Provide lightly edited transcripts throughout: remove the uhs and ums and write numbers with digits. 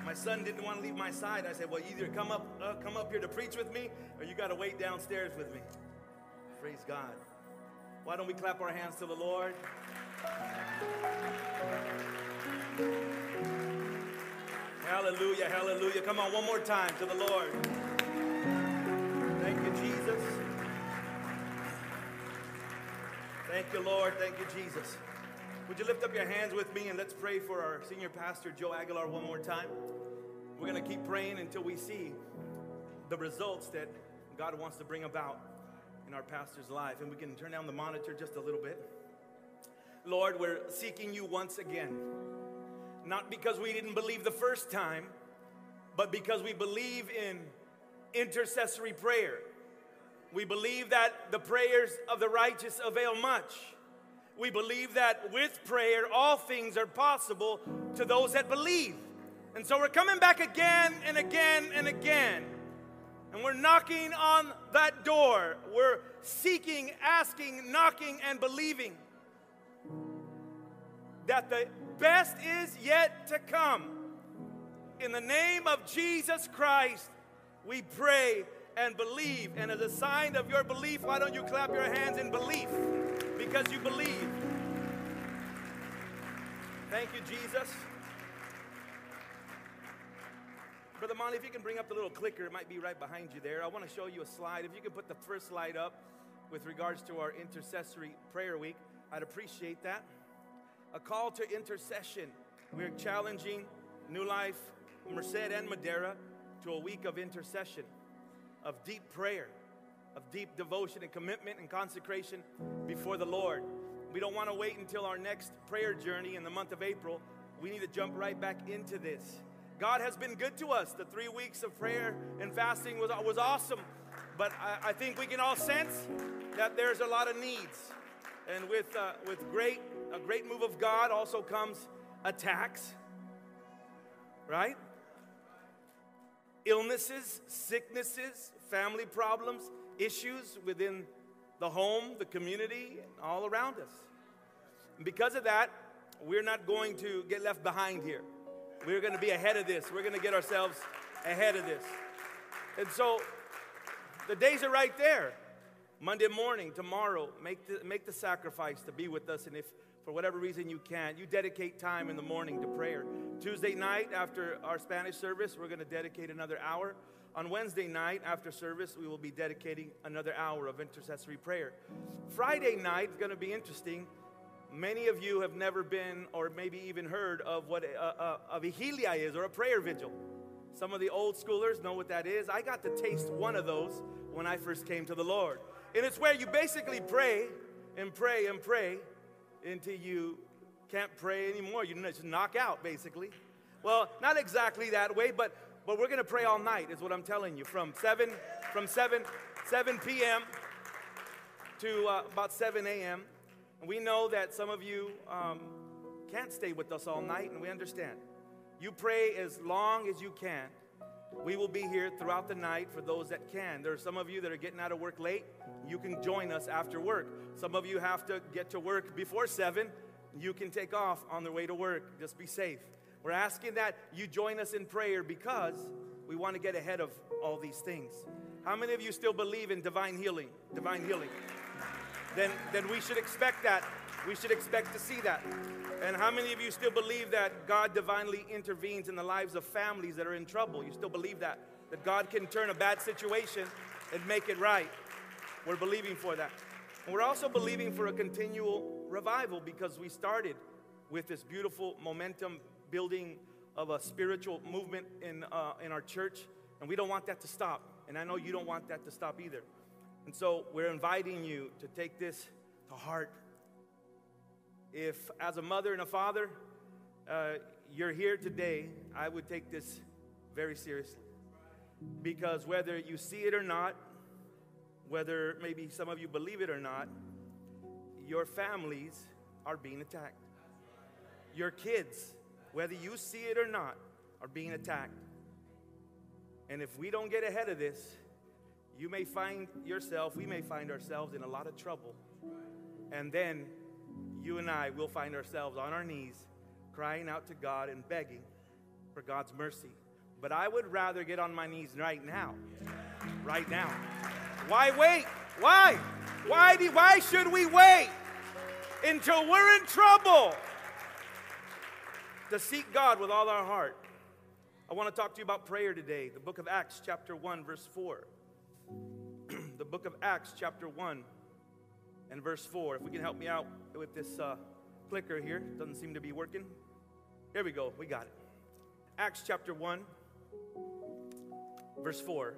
My son didn't want to leave my side. I said, well, either come up here to preach with me, or you got to wait downstairs with me. Praise God. Why don't we clap our hands to the Lord? Hallelujah, hallelujah. Come on, one more time to the Lord. Thank you, Jesus. Thank you, Lord. Thank you, Jesus. Would you lift up your hands with me and let's pray for our senior pastor, Joe Aguilar, one more time. We're going to keep praying until we see the results that God wants to bring about in our pastor's life. And we can turn down the monitor just a little bit. Lord, we're seeking you once again. Not because we didn't believe the first time, but because we believe in intercessory prayer. We believe that the prayers of the righteous avail much. We believe that with prayer, all things are possible to those that believe. And so we're coming back again and again and again. And we're knocking on that door. We're seeking, asking, knocking, and believing that the best is yet to come. In the name of Jesus Christ, we pray and believe. And as a sign of your belief, why don't you clap your hands in belief? Because you believe. Thank you, Jesus. Brother Monty, if you can bring up the little clicker, it might be right behind you there. I want to show you a slide. If you could put the first slide up with regards to our intercessory prayer week, I'd appreciate that. A call to intercession. We're challenging New Life, Merced, and Madera to a week of intercession, of deep prayer, of deep devotion and commitment and consecration before the Lord. We don't want to wait until our next prayer journey in the month of April. We need to jump right back into this. God has been good to us. The 3 weeks of prayer and fasting was awesome. But I think we can all sense that there's a lot of needs. And with a great move of God also comes attacks, right? Illnesses, sicknesses, family problems, issues within the home, the community, all around us. And because of that, we're not going to get left behind here. We're going to be ahead of this. We're going to get ourselves ahead of this. And so the days are right there. Monday morning, tomorrow, make the sacrifice to be with us. And if for whatever reason you can't, you dedicate time in the morning to prayer. Tuesday night after our Spanish service, we're going to dedicate another hour. On Wednesday night after service, we will be dedicating another hour of intercessory prayer. Friday night is going to be interesting. Many of you have never been or maybe even heard of what a vigilia is, or a prayer vigil. Some of the old schoolers know what that is. I got to taste one of those when I first came to the Lord. And it's where you basically pray and pray and pray until you can't pray anymore. You just knock out, basically. Well, not exactly that way, but we're going to pray all night is what I'm telling you. From 7 p.m. to about 7 a.m. And we know that some of you can't stay with us all night, and we understand. You pray as long as you can. We will be here throughout the night for those that can. There are some of you that are getting out of work late. You can join us after work. Some of you have to get to work before 7. You can take off on the way to work. Just be safe. We're asking that you join us in prayer because we want to get ahead of all these things. How many of you still believe in divine healing? Divine healing. Then we should expect that. We should expect to see that. And how many of you still believe that God divinely intervenes in the lives of families that are in trouble? You still believe that? That God can turn a bad situation and make it right? We're believing for that. And we're also believing for a continual revival because we started with this beautiful momentum building of a spiritual movement in our church. And we don't want that to stop. And I know you don't want that to stop either. And so we're inviting you to take this to heart. If as a mother and a father, you're here today, I would take this very seriously. Because whether you see it or not, whether maybe some of you believe it or not, your families are being attacked. Your kids, whether you see it or not, are being attacked. And if we don't get ahead of this, we may find ourselves in a lot of trouble. And then you and I will find ourselves on our knees, crying out to God and begging for God's mercy. But I would rather get on my knees right now. Right now. Why wait? Why? Why should we wait until we're in trouble to seek God with all our heart? I want to talk to you about prayer today. The book of Acts chapter 1 verse 4. The book of Acts chapter 1 and verse 4. If we can help me out with this clicker here. Doesn't seem to be working. Here we go. We got it. Acts chapter 1 verse 4.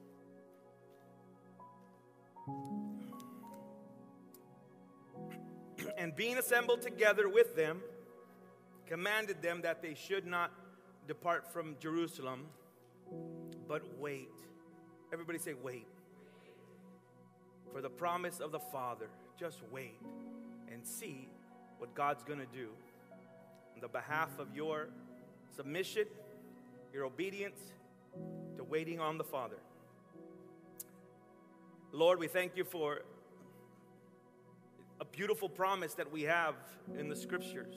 And being assembled together with them, commanded them that they should not depart from Jerusalem, but wait. Everybody say wait. For the promise of the Father. Just wait and see what God's going to do on the behalf of your submission, your obedience to waiting on the Father. Lord, we thank you for a beautiful promise that we have in the scriptures.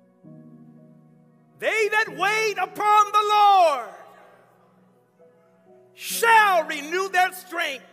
They that wait upon the Lord shall renew their strength.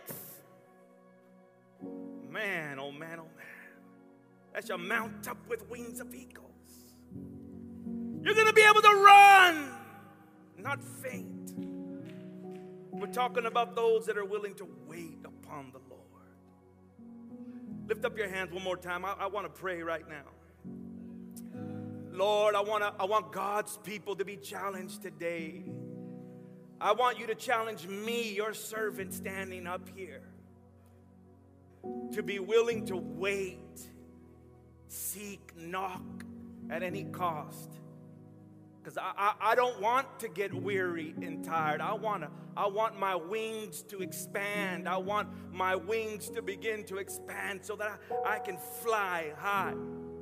Man, oh man, oh man. That shall mount up with wings of eagles. You're going to be able to run, not faint. We're talking about those that are willing to wait upon the Lord. Lift up your hands one more time. I want to pray right now. Lord, I want God's people to be challenged today. I want you to challenge me, your servant standing up here, to be willing to wait, seek, knock at any cost. Because I don't want to get weary and tired. I want my wings to expand. I want my wings to begin to expand so that I can fly high.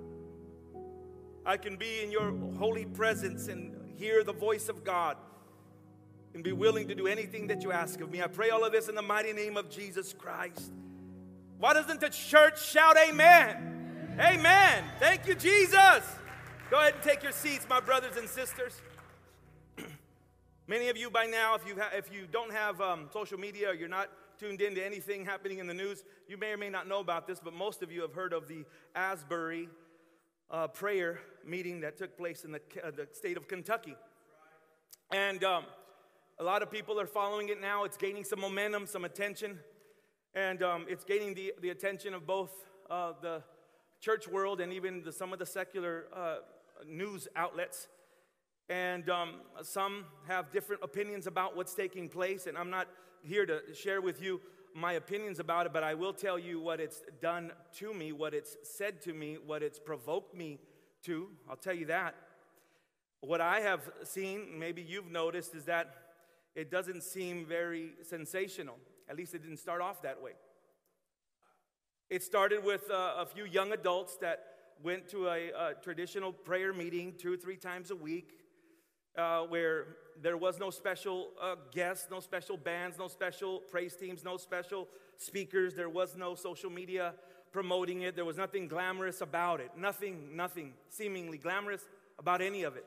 I can be in your holy presence and hear the voice of God and be willing to do anything that you ask of me. I pray all of this in the mighty name of Jesus Christ. Why doesn't the church shout amen? Amen. Thank you, Jesus. Go ahead and take your seats, my brothers and sisters. Many of you by now, if you don't have social media or you're not tuned into anything happening in the news, you may or may not know about this, but most of you have heard of the Asbury prayer meeting that took place in the state of Kentucky. And a lot of people are following it now. It's gaining some momentum, some attention. And it's gaining the attention of both the church world and even some of the secular news outlets. And some have different opinions about what's taking place. And I'm not here to share with you my opinions about it, but I will tell you what it's done to me, what it's said to me, what it's provoked me to. I'll tell you that. What I have seen, maybe you've noticed, is that it doesn't seem very sensational. At least it didn't start off that way. It started with a few young adults that went to a traditional prayer meeting 2 or 3 times a week where there was no special guests, no special bands, no special praise teams, no special speakers. There was no social media promoting it. There was nothing glamorous about it. Nothing seemingly glamorous about any of it.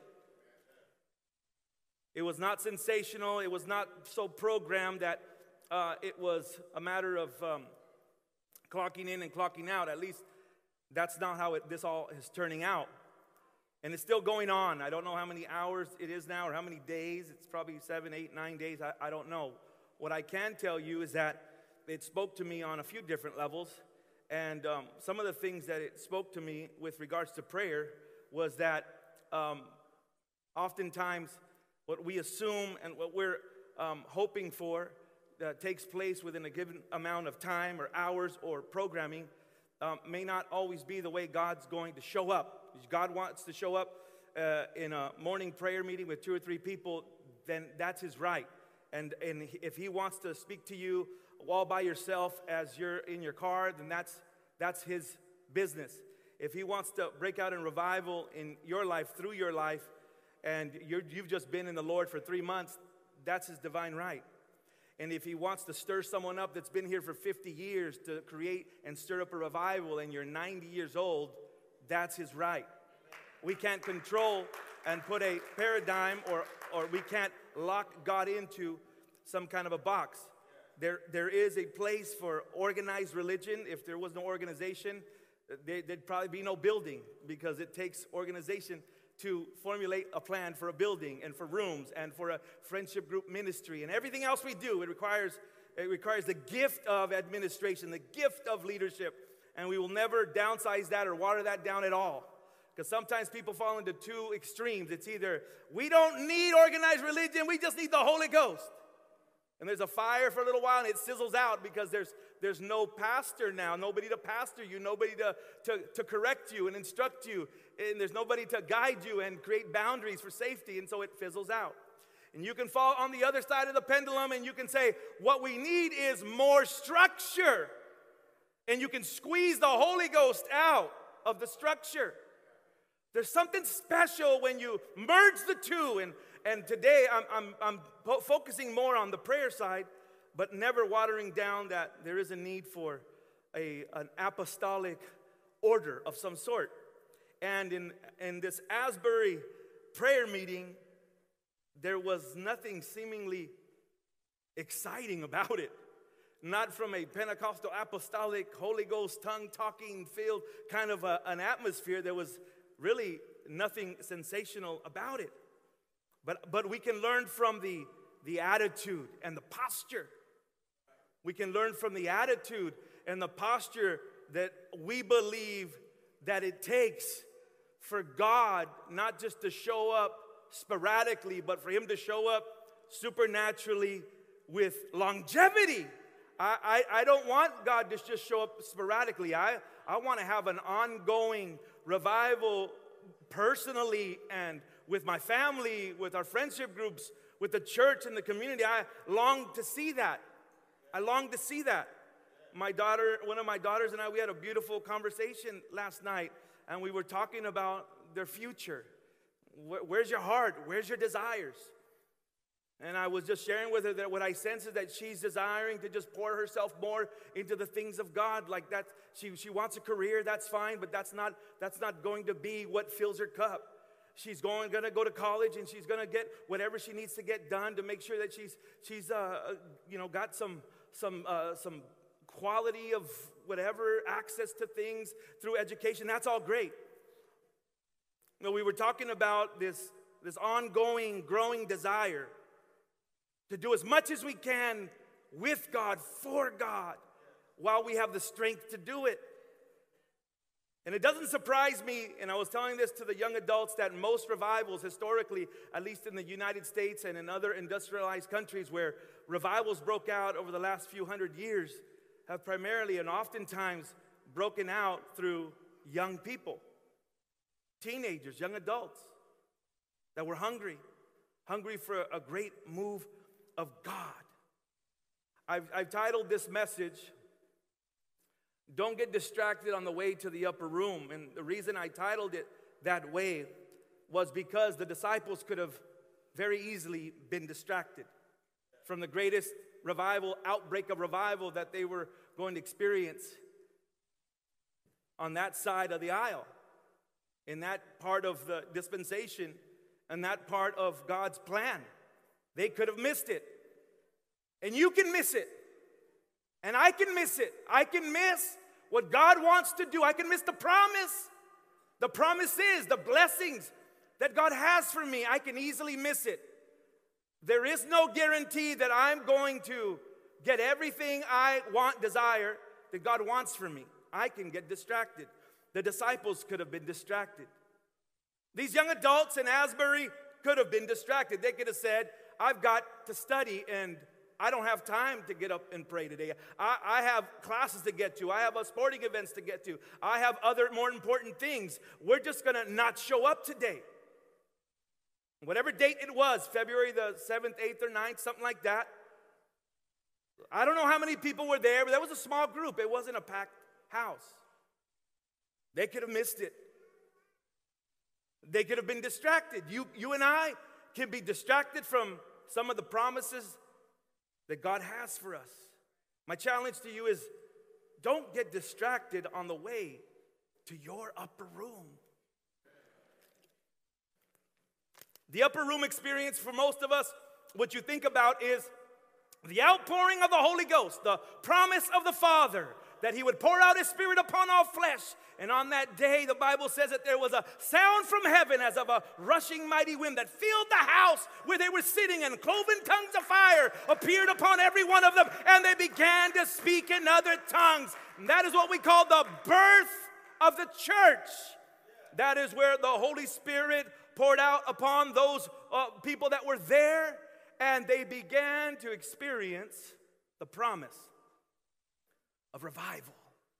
It was not sensational. It was not so programmed that it was a matter of clocking in and clocking out. At least that's not how this all is turning out. And it's still going on. I don't know how many hours it is now or how many days. It's probably 7, 8, 9 days. I don't know. What I can tell you is that it spoke to me on a few different levels. And some of the things that it spoke to me with regards to prayer was that oftentimes what we assume and what we're hoping for takes place within a given amount of time or hours or programming may not always be the way God's going to show up. If God wants to show up in a morning prayer meeting with 2 or 3 people, then that's his right. And if he wants to speak to you all by yourself as you're in your car, then that's his business. If he wants to break out in revival in your life, through your life, and you've just been in the Lord for 3 months, that's his divine right. And if he wants to stir someone up that's been here for 50 years to create and stir up a revival and you're 90 years old, that's his right. We can't control and put a paradigm, or we can't lock God into some kind of a box. There is a place for organized religion. If there was no organization, there'd probably be no building, because it takes organization to formulate a plan for a building and for rooms and for a friendship group ministry and everything else we do. It requires the gift of administration, the gift of leadership, and we will never downsize that or water that down at all. Because sometimes people fall into two extremes. It's either we don't need organized religion, we just need the Holy Ghost. And there's a fire for a little while and it sizzles out because there's no pastor now, nobody to pastor you, nobody to correct you and instruct you, and there's nobody to guide you and create boundaries for safety, and so it fizzles out. And you can fall on the other side of the pendulum and you can say, what we need is more structure. And you can squeeze the Holy Ghost out of the structure. There's something special when you merge the two, and today I'm focusing more on the prayer side, but never watering down that there is a need for an apostolic order of some sort. And in this Asbury prayer meeting, there was nothing seemingly exciting about it. Not from a Pentecostal, apostolic, Holy Ghost, tongue-talking filled kind of an atmosphere. There was really nothing sensational about it. But we can learn from the attitude and the posture. We can learn from the attitude and the posture that we believe that it takes for God not just to show up sporadically, but for Him to show up supernaturally with longevity. I don't want God to just show up sporadically. I want to have an ongoing revival personally and with my family, with our friendship groups, with the church and the community. I long to see that. I long to see that. One of my daughters and I, we had a beautiful conversation last night, and we were talking about their future. Where's your heart? Where's your desires? And I was just sharing with her that what I sense is that she's desiring to just pour herself more into the things of God. Like that, she wants a career, that's fine, but that's not going to be what fills her cup. She's going to go to college, and she's going to get whatever she needs to get done to make sure that she's got some quality of whatever, access to things through education. That's all great. You know, we were talking about this ongoing, growing desire to do as much as we can with God, for God, while we have the strength to do it. And it doesn't surprise me, and I was telling this to the young adults, that most revivals historically, at least in the United States and in other industrialized countries where revivals broke out over the last few hundred years, have primarily and oftentimes broken out through young people, teenagers, young adults that were hungry for a great move of God. I've titled this message, "Don't Get Distracted on the Way to the Upper Room." And the reason I titled it that way was because the disciples could have very easily been distracted from the greatest outbreak of revival that they were going to experience on that side of the aisle, in that part of the dispensation and that part of God's plan. They could have missed it. And you can miss it. And I can miss it. I can miss what God wants to do. I can miss the promise. The promises, the blessings that God has for me. I can easily miss it. There is no guarantee that I'm going to get everything I desire that God wants for me. I can get distracted. The disciples could have been distracted. These young adults in Asbury could have been distracted. They could have said, I've got to study and I don't have time to get up and pray today. I have classes to get to. I have sporting events to get to. I have other more important things. We're just going to not show up today. Whatever date it was, February the 7th, 8th, or 9th, something like that. I don't know how many people were there, but that was a small group. It wasn't a packed house. They could have missed it. They could have been distracted. You and I can be distracted from some of the promises that God has for us. My challenge to you is, don't get distracted on the way to your upper room. The upper room experience for most of us, what you think about is the outpouring of the Holy Ghost, the promise of the Father, that he would pour out his Spirit upon all flesh. And on that day, the Bible says that there was a sound from heaven as of a rushing mighty wind that filled the house where they were sitting, and cloven tongues of fire appeared upon every one of them, and they began to speak in other tongues. And that is what we call the birth of the church. That is where the Holy Spirit poured out upon those people that were there, and they began to experience the promise of revival.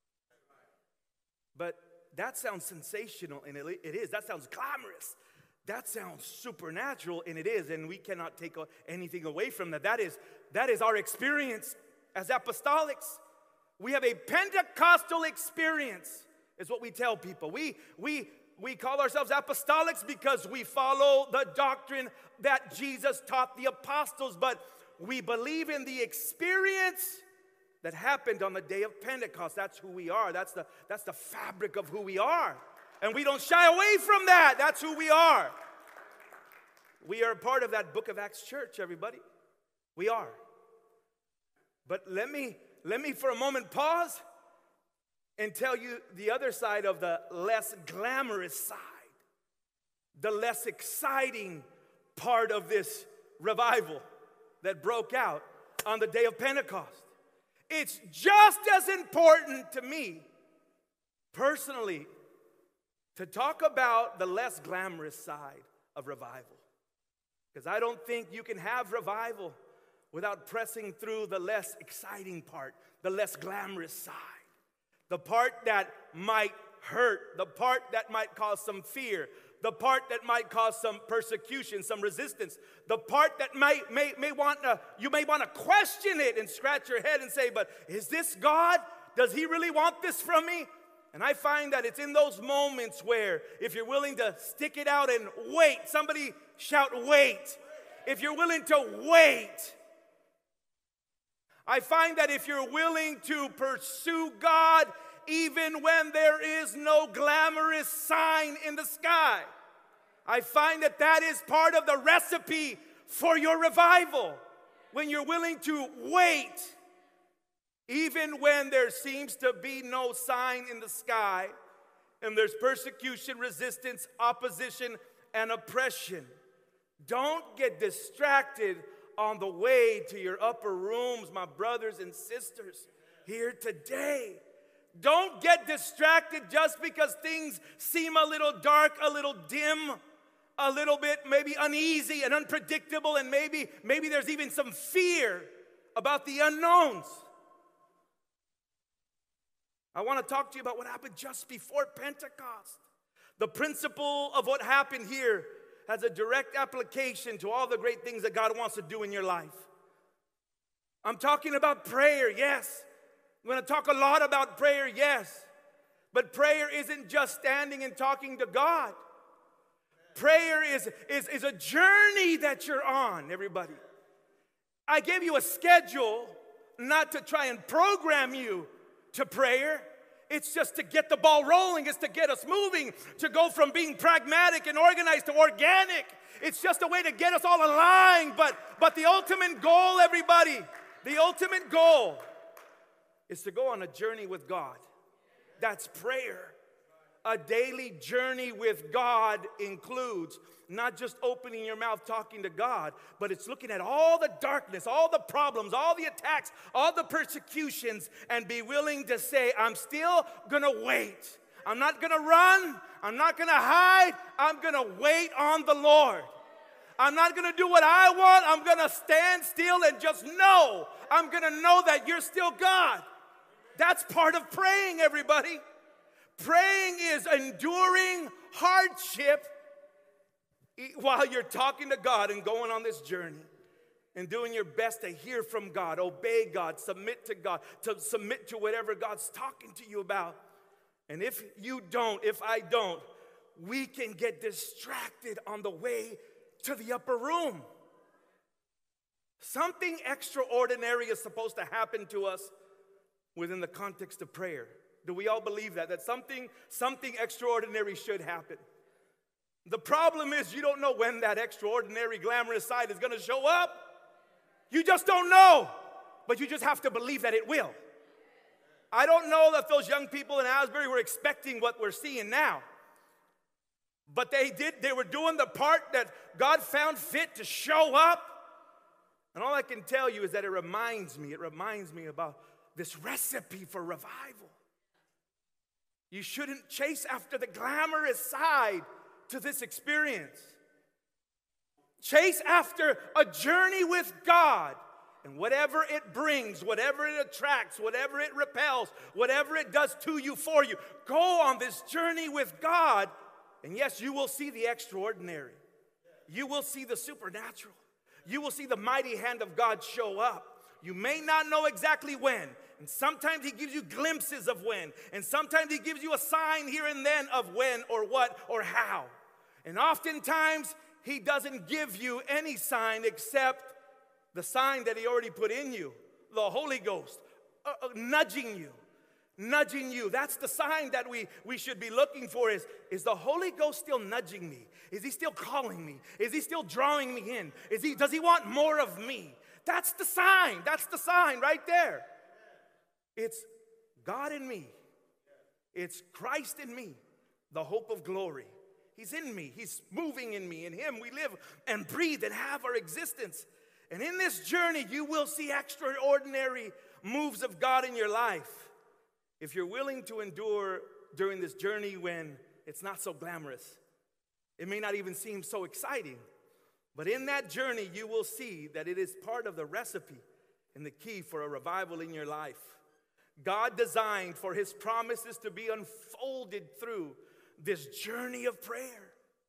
But that sounds sensational, and it is. That sounds glamorous. That sounds supernatural, and it is. And we cannot take anything away from that. That is our experience as apostolics. We have a Pentecostal experience, is what we tell people. We call ourselves apostolics because we follow the doctrine that Jesus taught the apostles, but we believe in the experience that happened on the day of Pentecost. That's who we are. That's the fabric of who we are. And we don't shy away from that. That's who we are. We are part of that Book of Acts church, everybody. We are. But let me for a moment pause and tell you the other side of the less glamorous side, the less exciting part of this revival that broke out on the day of Pentecost. It's just as important to me, personally, to talk about the less glamorous side of revival. Because I don't think you can have revival without pressing through the less exciting part, the less glamorous side. The part that might hurt, the part that might cause some fear, the part that might cause some persecution, some resistance, the part that you may want to question it and scratch your head and say, but is this God? Does he really want this from me? And I find that it's in those moments where if you're willing to stick it out and wait, somebody shout wait. If you're willing to wait, I find that if you're willing to pursue God even when there is no glamorous sign in the sky, I find that that is part of the recipe for your revival. When you're willing to wait, even when there seems to be no sign in the sky, and there's persecution, resistance, opposition, and oppression. Don't get distracted on the way to your upper rooms, my brothers and sisters here today. Don't get distracted just because things seem a little dark, a little dim, a little bit maybe uneasy and unpredictable, and maybe there's even some fear about the unknowns. I want to talk to you about what happened just before Pentecost. The principle of what happened here has a direct application to all the great things that God wants to do in your life. I'm talking about prayer, yes. I'm going to talk a lot about prayer, yes. But prayer isn't just standing and talking to God. Prayer is a journey that you're on, everybody. I gave you a schedule not to try and program you to prayer. It's just to get the ball rolling. It's to get us moving, to go from being pragmatic and organized to organic. It's just a way to get us all aligned. But the ultimate goal, everybody, the ultimate goal is to go on a journey with God. That's prayer. A daily journey with God includes not just opening your mouth talking to God, but it's looking at all the darkness, all the problems, all the attacks, all the persecutions, and be willing to say, I'm still going to wait. I'm not going to run. I'm not going to hide. I'm going to wait on the Lord. I'm not going to do what I want. I'm going to stand still and just know. I'm going to know that you're still God. That's part of praying, everybody. Praying is enduring hardship while you're talking to God and going on this journey and doing your best to hear from God, obey God, submit to God, to submit to whatever God's talking to you about. And if I don't, we can get distracted on the way to the upper room. Something extraordinary is supposed to happen to us within the context of prayer. Do we all believe that? That something extraordinary should happen? The problem is you don't know when that extraordinary, glamorous side is going to show up. You just don't know, but you just have to believe that it will. I don't know if those young people in Asbury were expecting what we're seeing now. But they were doing the part that God found fit to show up. And all I can tell you is that it reminds me about this recipe for revival. You shouldn't chase after the glamorous side to this experience. Chase after a journey with God. And whatever it brings, whatever it attracts, whatever it repels, whatever it does to you, for you, go on this journey with God. And yes, you will see the extraordinary. You will see the supernatural. You will see the mighty hand of God show up. You may not know exactly when. And sometimes He gives you glimpses of when. And sometimes He gives you a sign here and then of when or what or how. And oftentimes He doesn't give you any sign except the sign that He already put in you. The Holy Ghost nudging you. Nudging you. That's the sign that we should be looking for is the Holy Ghost still nudging me? Is He still calling me? Is He still drawing me in? Does He want more of me? That's the sign. That's the sign right there. It's God in me. It's Christ in me, the hope of glory. He's in me. He's moving in me. In Him we live and breathe and have our existence. And in this journey, you will see extraordinary moves of God in your life. If you're willing to endure during this journey when it's not so glamorous, it may not even seem so exciting, but in that journey, you will see that it is part of the recipe and the key for a revival in your life. God designed for His promises to be unfolded through this journey of prayer.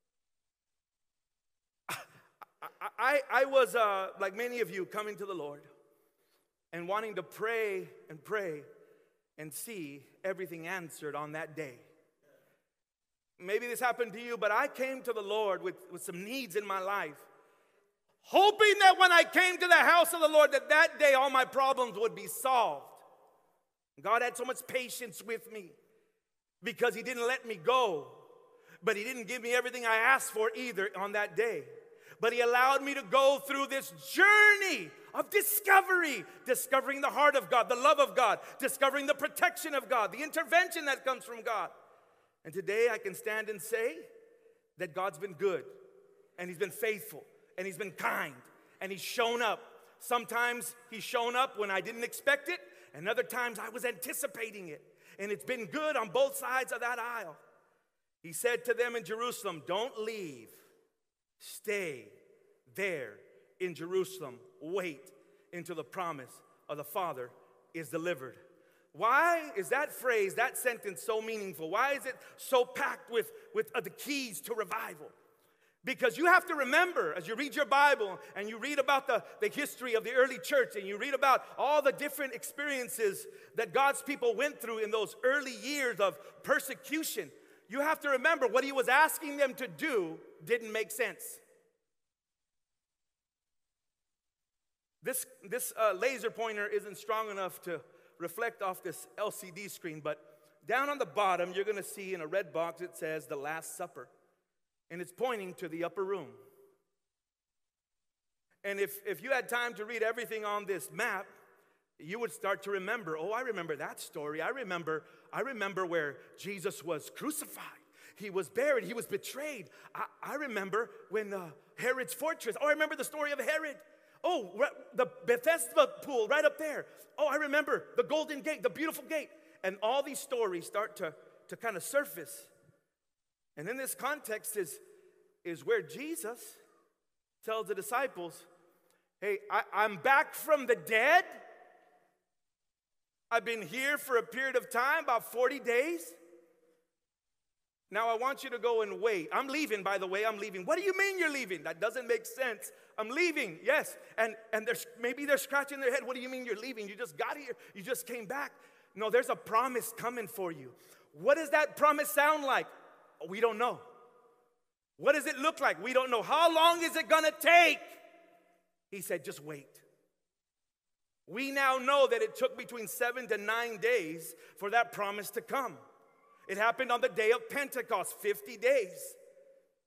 I was, like many of you, coming to the Lord and wanting to pray and see everything answered on that day. Maybe this happened to you, but I came to the Lord with some needs in my life, hoping that when I came to the house of the Lord, that day all my problems would be solved. God had so much patience with me because He didn't let me go, but He didn't give me everything I asked for either on that day. But He allowed me to go through this journey of discovering the heart of God, the love of God, discovering the protection of God, the intervention that comes from God. And today I can stand and say that God's been good, and He's been faithful, and He's been kind, and He's shown up. Sometimes He's shown up when I didn't expect it, and other times I was anticipating it. And it's been good on both sides of that aisle. He said to them in Jerusalem, don't leave. Stay there in Jerusalem. Wait until the promise of the Father is delivered. Why is that phrase, that sentence so meaningful? Why is it so packed with the keys to revival? Because you have to remember, as you read your Bible and you read about the history of the early church and you read about all the different experiences that God's people went through in those early years of persecution, you have to remember what He was asking them to do didn't make sense. This laser pointer isn't strong enough to reflect off this LCD screen, but down on the bottom, you're going to see in a red box, it says the Last Supper. And it's pointing to the upper room. And if you had time to read everything on this map, you would start to remember, oh, I remember that story. I remember where Jesus was crucified. He was buried. He was betrayed. I remember when Herod's fortress. Oh, I remember the story of Herod. Oh, the Bethesda pool right up there. Oh, I remember the Golden Gate, the beautiful gate. And all these stories start to kind of surface. And in this context is where Jesus tells the disciples, hey, I'm back from the dead. I've been here for a period of time, about 40 days. Now I want you to go and wait. I'm leaving, by the way, I'm leaving. What do you mean you're leaving? That doesn't make sense. I'm leaving, yes. And maybe they're scratching their head. What do you mean you're leaving? You just got here. You just came back. No, there's a promise coming for you. What does that promise sound like? We don't know. What does it look like? We don't know. How long is it going to take? He said, just wait. We now know that it took between 7 to 9 days for that promise to come. It happened on the day of Pentecost, 50 days.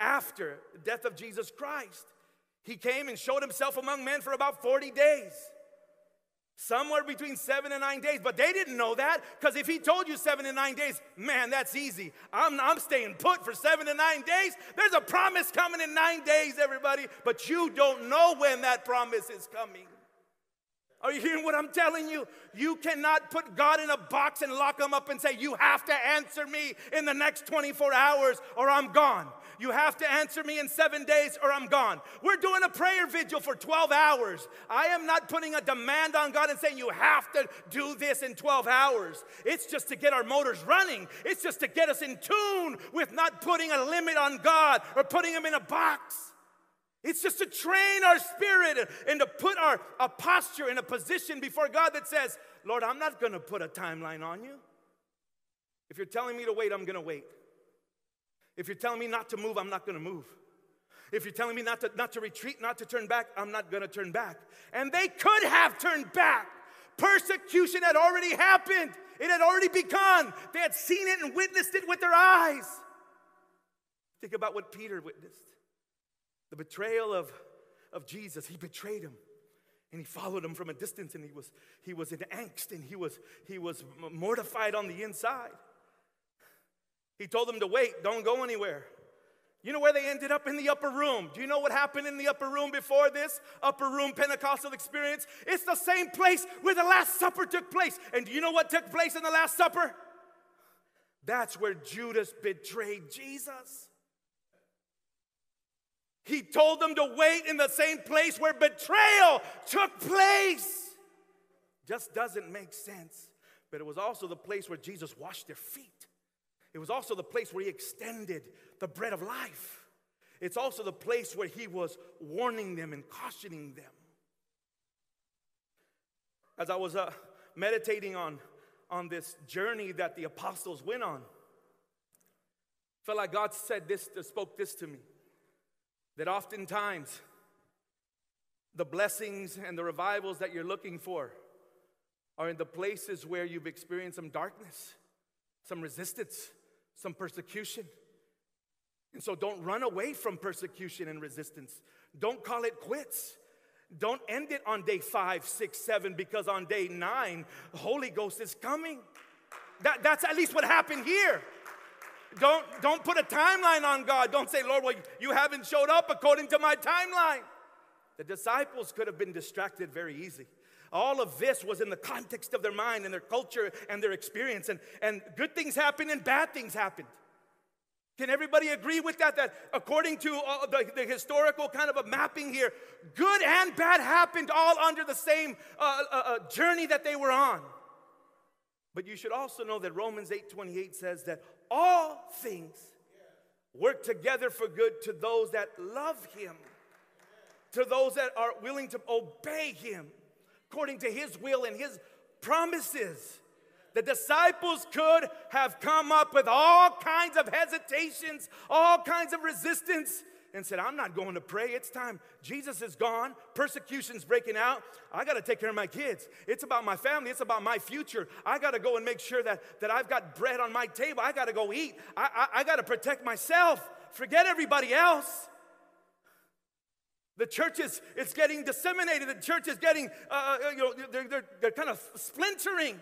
after the death of Jesus Christ. He came and showed himself among men for about 40 days. Somewhere between 7 and 9 days. But they didn't know that, because if he told you 7 and 9 days, man, that's easy. I'm staying put for 7 to 9 days. There's a promise coming in 9 days, everybody. But you don't know when that promise is coming. Are you hearing what I'm telling you? You cannot put God in a box and lock him up and say, you have to answer me in the next 24 hours or I'm gone. You have to answer me in 7 days or I'm gone. We're doing a prayer vigil for 12 hours. I am not putting a demand on God and saying you have to do this in 12 hours. It's just to get our motors running. It's just to get us in tune with not putting a limit on God or putting him in a box. It's just to train our spirit and to put a posture in a position before God that says, Lord, I'm not going to put a timeline on you. If you're telling me to wait, I'm going to wait. If you're telling me not to move, I'm not going to move. If you're telling me not to retreat, not to turn back, I'm not going to turn back. And they could have turned back. Persecution had already happened. It had already begun. They had seen it and witnessed it with their eyes. Think about what Peter witnessed. The betrayal of Jesus. He betrayed him. And he followed him from a distance, and he was in angst, and he was mortified on the inside. He told them to wait, don't go anywhere. You know where they ended up? In the upper room. Do you know what happened in the upper room before this upper room Pentecostal experience? It's the same place where the Last Supper took place. And do you know what took place in the Last Supper? That's where Judas betrayed Jesus. He told them to wait in the same place where betrayal took place. Just doesn't make sense. But it was also the place where Jesus washed their feet. It was also the place where he extended the bread of life. It's also the place where he was warning them and cautioning them. As I was meditating on this journey that the apostles went on, I felt like God spoke this to me. That oftentimes, the blessings and the revivals that you're looking for are in the places where you've experienced some darkness, some resistance, some persecution. And so don't run away from persecution and resistance. Don't call it quits. Don't end it on day 5, 6, 7, because on day 9, the Holy Ghost is coming. That's at least what happened here. Don't put a timeline on God. Don't say, Lord, well, you haven't showed up according to my timeline. The disciples could have been distracted very easy. All of this was in the context of their mind and their culture and their experience. And good things happened and bad things happened. Can everybody agree with that? That according to the historical kind of a mapping here, good and bad happened all under the same journey that they were on. But you should also know that Romans 8:28 says that all things work together for good to those that love him, to those that are willing to obey him according to his will and his promises. The disciples could have come up with all kinds of hesitations, all kinds of resistance, and said, I'm not going to pray. It's time. Jesus is gone. Persecution's breaking out. I got to take care of my kids. It's about my family. It's about my future. I got to go and make sure that I've got bread on my table. I got to go eat. I got to protect myself. Forget everybody else. The church is getting disseminated. The church is getting, they're kind of splintering.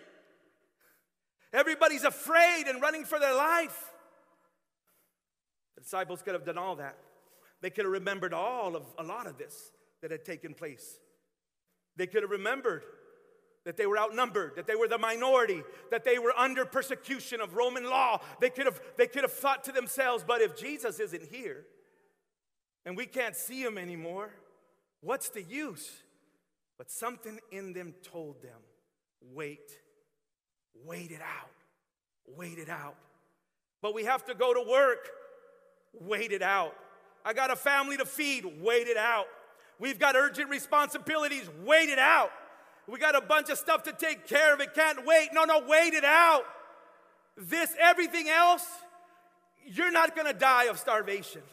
Everybody's afraid and running for their life. The disciples could have done all that. They could have remembered a lot of this that had taken place. They could have remembered that they were outnumbered, that they were the minority, that they were under persecution of Roman law. They could have thought to themselves, but if Jesus isn't here and we can't see him anymore, what's the use? But something in them told them, wait it out. But we have to go to work, wait it out. I got a family to feed, wait it out. We've got urgent responsibilities, wait it out. We got a bunch of stuff to take care of, it can't wait. No, wait it out. Everything else, you're not going to die of starvation.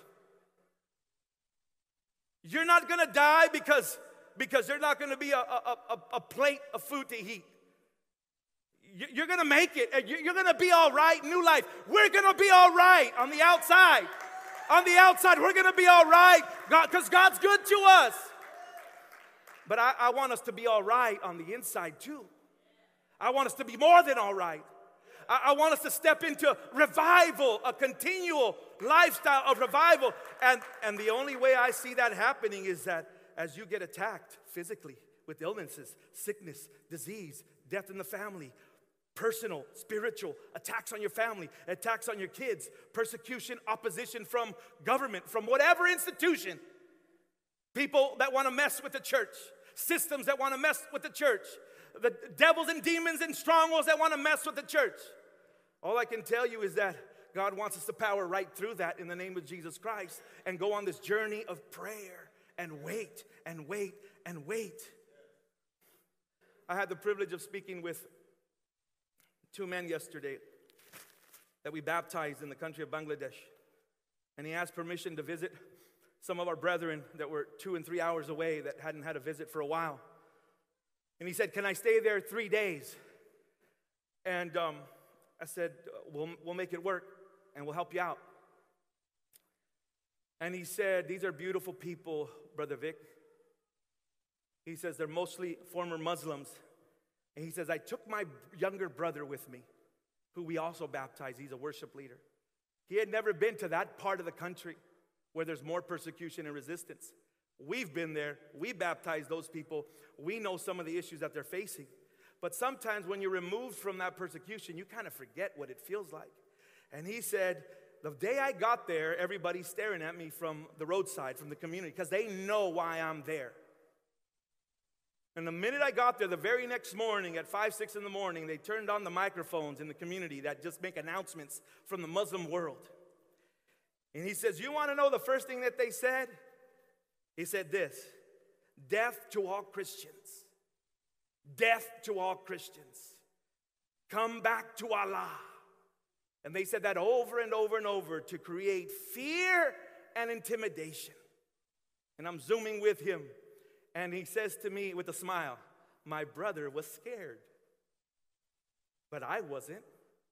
You're not going to die because there's not going to be a plate of food to eat. You're going to make it. You're going to be all right. New life. We're going to be all right on the outside. On the outside, we're going to be all right because God's good to us. But I want us to be all right on the inside too. I want us to be more than all right. I want us to step into revival, a continual lifestyle of revival. And the only way I see that happening is that as you get attacked physically with illnesses, sickness, disease, death in the family, personal, spiritual, attacks on your family, attacks on your kids, persecution, opposition from government, from whatever institution, people that want to mess with the church, systems that want to mess with the church, the devils and demons and strongholds that want to mess with the church. All I can tell you is that God wants us to power right through that in the name of Jesus Christ and go on this journey of prayer and wait and wait and wait. I had the privilege of speaking with 2 men yesterday that we baptized in the country of Bangladesh. And he asked permission to visit some of our brethren that were 2 and 3 hours away that hadn't had a visit for a while. And he said, can I stay there 3 days? And I said, we'll make it work and we'll help you out. And he said, these are beautiful people, Brother Vic. He says, they're mostly former Muslims. And he says, I took my younger brother with me, who we also baptized. He's a worship leader. He had never been to that part of the country where there's more persecution and resistance. We've been there. We baptized those people. We know some of the issues that they're facing. But sometimes when you're removed from that persecution, you kind of forget what it feels like. And he said, the day I got there, everybody's staring at me from the roadside, from the community, because they know why I'm there. And the minute I got there, the very next morning at 5, 6 in the morning, they turned on the microphones in the community that just make announcements from the Muslim world. And he says, you want to know the first thing that they said? He said this, death to all Christians. Death to all Christians. Come back to Allah. And they said that over and over and over to create fear and intimidation. And I'm zooming with him. And he says to me with a smile, my brother was scared, but I wasn't.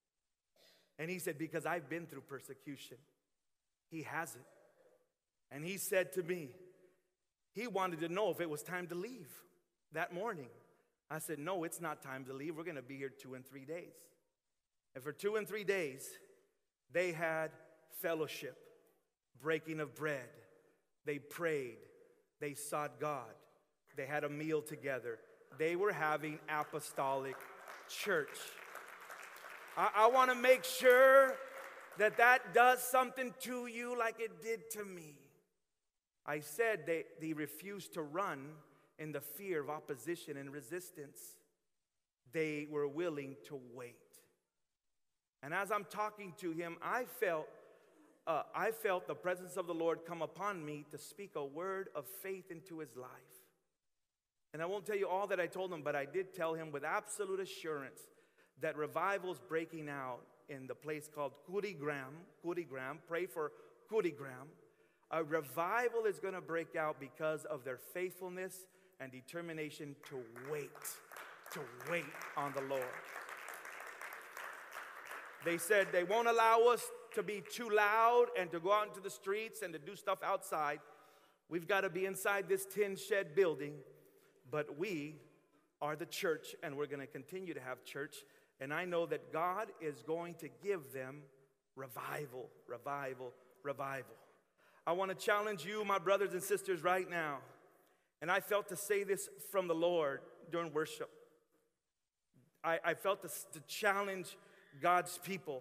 And he said, because I've been through persecution. He hasn't. And he said to me, he wanted to know if it was time to leave that morning. I said, no, it's not time to leave. We're going to be here 2 and 3 days. And for 2 and 3 days, they had fellowship, breaking of bread. They prayed. They sought God. They had a meal together. They were having apostolic church. I want to make sure that that does something to you like it did to me. I said they refused to run in the fear of opposition and resistance. They were willing to wait. And as I'm talking to him, I felt the presence of the Lord come upon me to speak a word of faith into his life. And I won't tell you all that I told him, but I did tell him with absolute assurance that revival's breaking out in the place called Kurigram. Pray for Kurigram. A revival is going to break out because of their faithfulness and determination to wait on the Lord. They said they won't allow us to be too loud and to go out into the streets and to do stuff outside. We've got to be inside this tin shed building, but we are the church and we're going to continue to have church. And I know that God is going to give them revival. I want to challenge you, my brothers and sisters, right now. And I felt to say this from the Lord during worship. I felt to challenge God's people.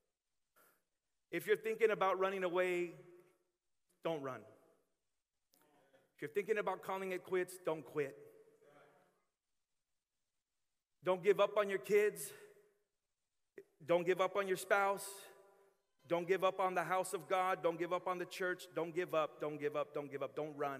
If you're thinking about running away, don't run. If you're thinking about calling it quits, don't quit. Don't give up on your kids. Don't give up on your spouse. Don't give up on the house of God. Don't give up on the church. Don't give up. Don't run.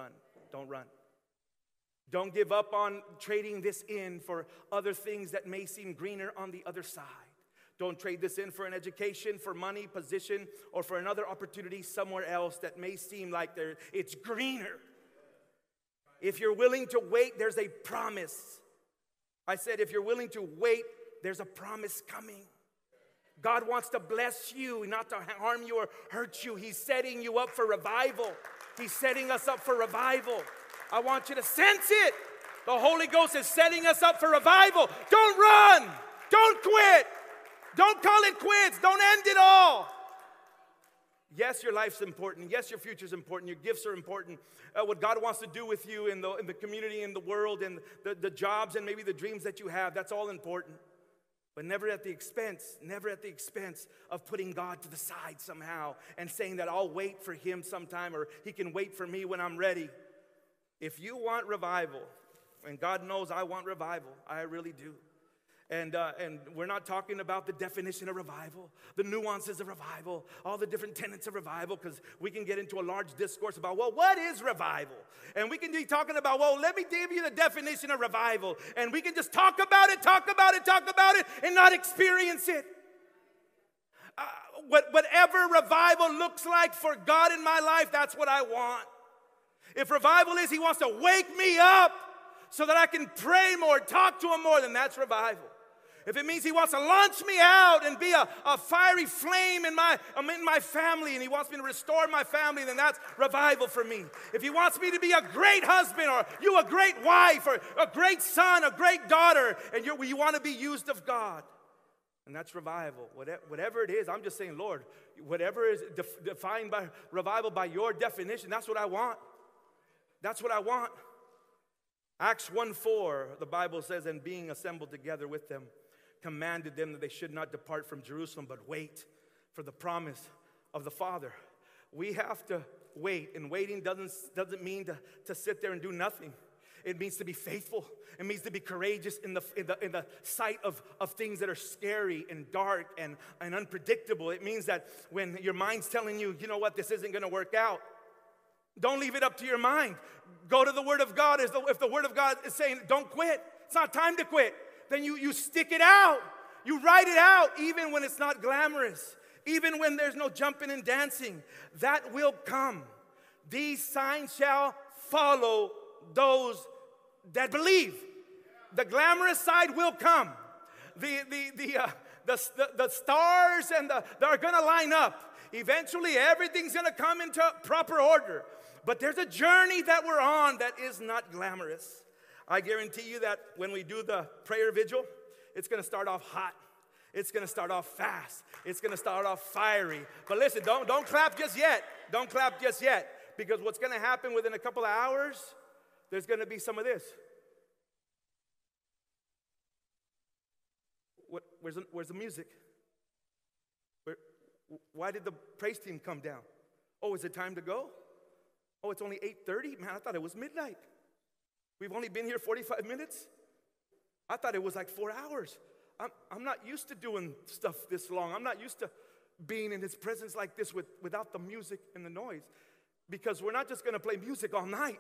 Don't give up on trading this in for other things that may seem greener on the other side. Don't trade this in for an education, for money, position, or for another opportunity somewhere else that may seem like it's greener. If you're willing to wait, there's a promise. I said, if you're willing to wait, there's a promise coming. God wants to bless you, not to harm you or hurt you. He's setting you up for revival. He's setting us up for revival. I want you to sense it. The Holy Ghost is setting us up for revival. Don't run. Don't quit. Don't call it quits. Don't end it all. Yes, your life's important. Yes, your future's important. Your gifts are important. What God wants to do with you in the community, in the world, and the jobs and maybe the dreams that you have, that's all important. But never at the expense of putting God to the side somehow and saying that I'll wait for him sometime or he can wait for me when I'm ready. If you want revival, and God knows I want revival, I really do. And we're not talking about the definition of revival, the nuances of revival, all the different tenets of revival, because we can get into a large discourse about, well, what is revival? And we can be talking about, well, let me give you the definition of revival. And we can just talk about it, and not experience it. Whatever revival looks like for God in my life, that's what I want. If revival is he wants to wake me up so that I can pray more, talk to him more, then that's revival. If it means he wants to launch me out and be a fiery flame in my family and he wants me to restore my family, then that's revival for me. If he wants me to be a great husband or you a great wife or a great son, a great daughter, and you want to be used of God, and that's revival. Whatever it is, I'm just saying, Lord, whatever is defined by revival by your definition, that's what I want. That's what I want. Acts 1:4, the Bible says, and being assembled together with them, commanded them that they should not depart from Jerusalem, but wait for the promise of the Father. We have to wait, and waiting doesn't mean to sit there and do nothing. It means to be faithful. It means to be courageous in the sight of things that are scary and dark and unpredictable. It means that when your mind's telling you, you know what, this isn't going to work out, don't leave it up to your mind. Go to the Word of God. If the Word of God is saying, don't quit, it's not time to quit, then you stick it out. You write it out, even when it's not glamorous, even when there's no jumping and dancing. That will come. These signs shall follow those that believe. The glamorous side will come. The stars and they're going to line up. Eventually, everything's going to come into proper order. But there's a journey that we're on that is not glamorous. I guarantee you that when we do the prayer vigil, it's going to start off hot. It's going to start off fast. It's going to start off fiery. But listen, don't clap just yet. Don't clap just yet. Because what's going to happen within a couple of hours, there's going to be some of this. Where's the music? Why did the praise team come down? Oh, is it time to go? Oh, it's only 8:30? Man, I thought it was midnight. We've only been here 45 minutes? I thought it was like 4 hours. I'm not used to doing stuff this long. I'm not used to being in his presence like this without the music and the noise. Because we're not just going to play music all night.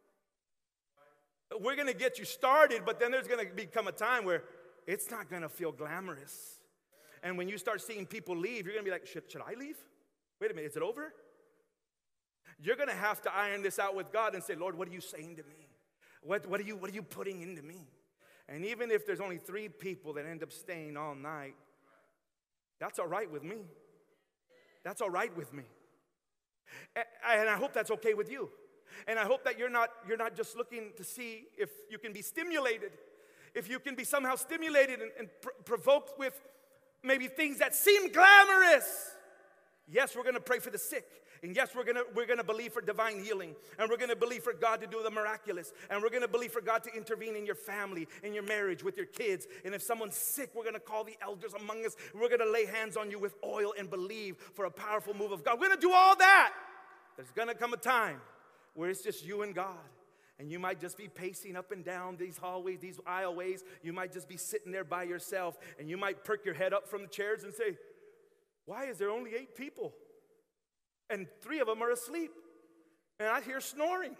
We're going to get you started, but then there's going to become a time where it's not going to feel glamorous. And when you start seeing people leave, you're going to be like, should I leave? Wait a minute, is it over? You're going to have to iron this out with God and say, Lord, what are you saying to me? What are you putting into me? And even if there's only 3 people that end up staying all night, that's all right with me. That's all right with me. And I hope that's okay with you. And I hope that you're not just looking to see if you can be stimulated, if you can be somehow stimulated and provoked with maybe things that seem glamorous. Yes, we're going to pray for the sick. And yes, we're going to believe for divine healing. And we're going to believe for God to do the miraculous. And we're going to believe for God to intervene in your family, in your marriage, with your kids. And if someone's sick, we're going to call the elders among us. We're going to lay hands on you with oil and believe for a powerful move of God. We're going to do all that. There's going to come a time where it's just you and God. And you might just be pacing up and down these hallways, these aisleways. You might just be sitting there by yourself. And you might perk your head up from the chairs and say, why is there only 8 people? And 3 of them are asleep. And I hear snoring.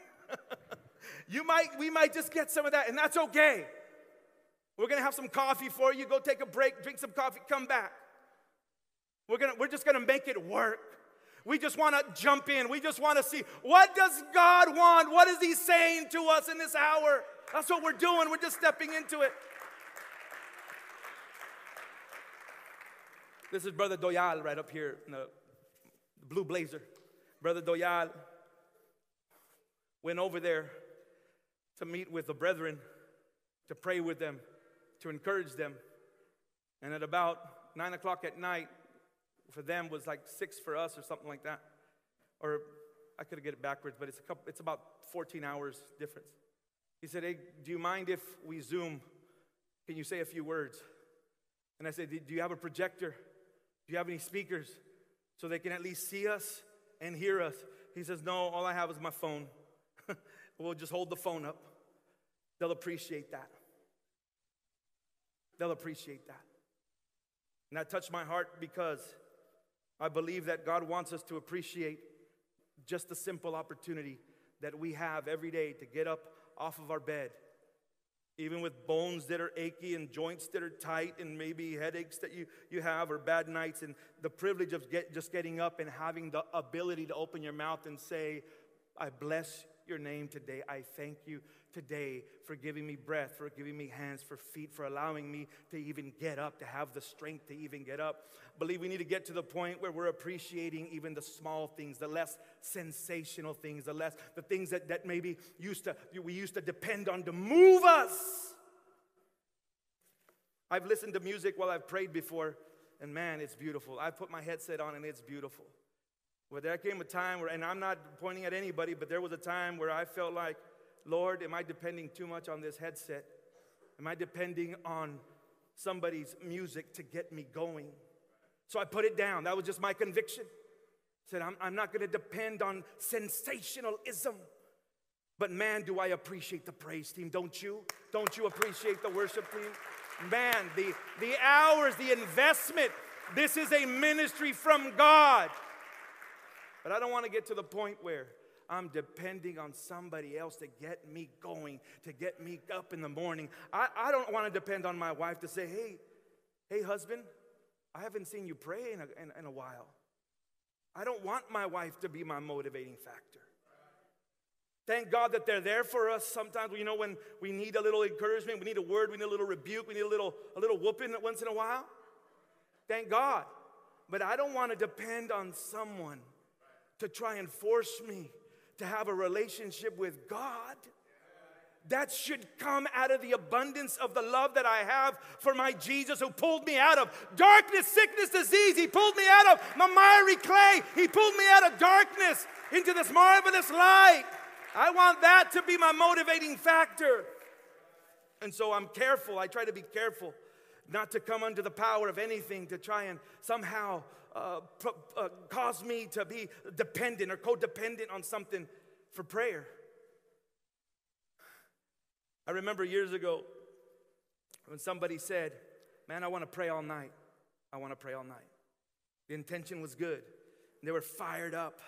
We might just get some of that, and that's okay. We're going to have some coffee for you. Go take a break, drink some coffee, come back. We're just going to make it work. We just want to jump in. We just want to see, what does God want? What is he saying to us in this hour? That's what we're doing. We're just stepping into it. This is Brother Doyal right up here in the blue blazer. Brother Doyal went over there to meet with the brethren, to pray with them, to encourage them. And at about 9 o'clock at night, for them was like 6 for us or something like that. Or I could get it backwards, but it's about 14 hours difference. He said, hey, do you mind if we Zoom? Can you say a few words? And I said, do you have a projector? Do you have any speakers so they can at least see us and hear us? He says, no, all I have is my phone. We'll just hold the phone up. They'll appreciate that. They'll appreciate that. And that touched my heart because I believe that God wants us to appreciate just the simple opportunity that we have every day to get up off of our bed, even with bones that are achy and joints that are tight and maybe headaches that you have or bad nights, and the privilege of just getting up and having the ability to open your mouth and say, I bless your name today. I thank you today for giving me breath, for giving me hands, for feet, for allowing me to even get up, to have the strength to even get up. I believe we need to get to the point where we're appreciating even the small things, the less sensational things, the things that maybe we used to depend on to move us. I've listened to music while I've prayed before, and man, it's beautiful. I put my headset on and it's beautiful. Well, there came a time where, and I'm not pointing at anybody, but there was a time where I felt like, Lord, am I depending too much on this headset? Am I depending on somebody's music to get me going? So I put it down. That was just my conviction. I said, I'm not going to depend on sensationalism. But man, do I appreciate the praise team, don't you? Don't you appreciate the worship team? Man, the hours, the investment. This is a ministry from God. But I don't want to get to the point where I'm depending on somebody else to get me going, to get me up in the morning. I don't want to depend on my wife to say, hey, husband, I haven't seen you pray in a while. I don't want my wife to be my motivating factor. Thank God that they're there for us. Sometimes, when we need a little encouragement, we need a word, we need a little rebuke, we need a little whooping once in a while. Thank God. But I don't want to depend on someone to try and force me to have a relationship with God. That should come out of the abundance of the love that I have for my Jesus, who pulled me out of darkness, sickness, disease. He pulled me out of my miry clay. He pulled me out of darkness into this marvelous light. I want that to be my motivating factor. And so I'm careful. I try to be careful not to come under the power of anything to try and somehow cause me to be dependent or codependent on something for prayer. I remember years ago when somebody said, man, I want to pray all night. I want to pray all night. The intention was good. They were fired up.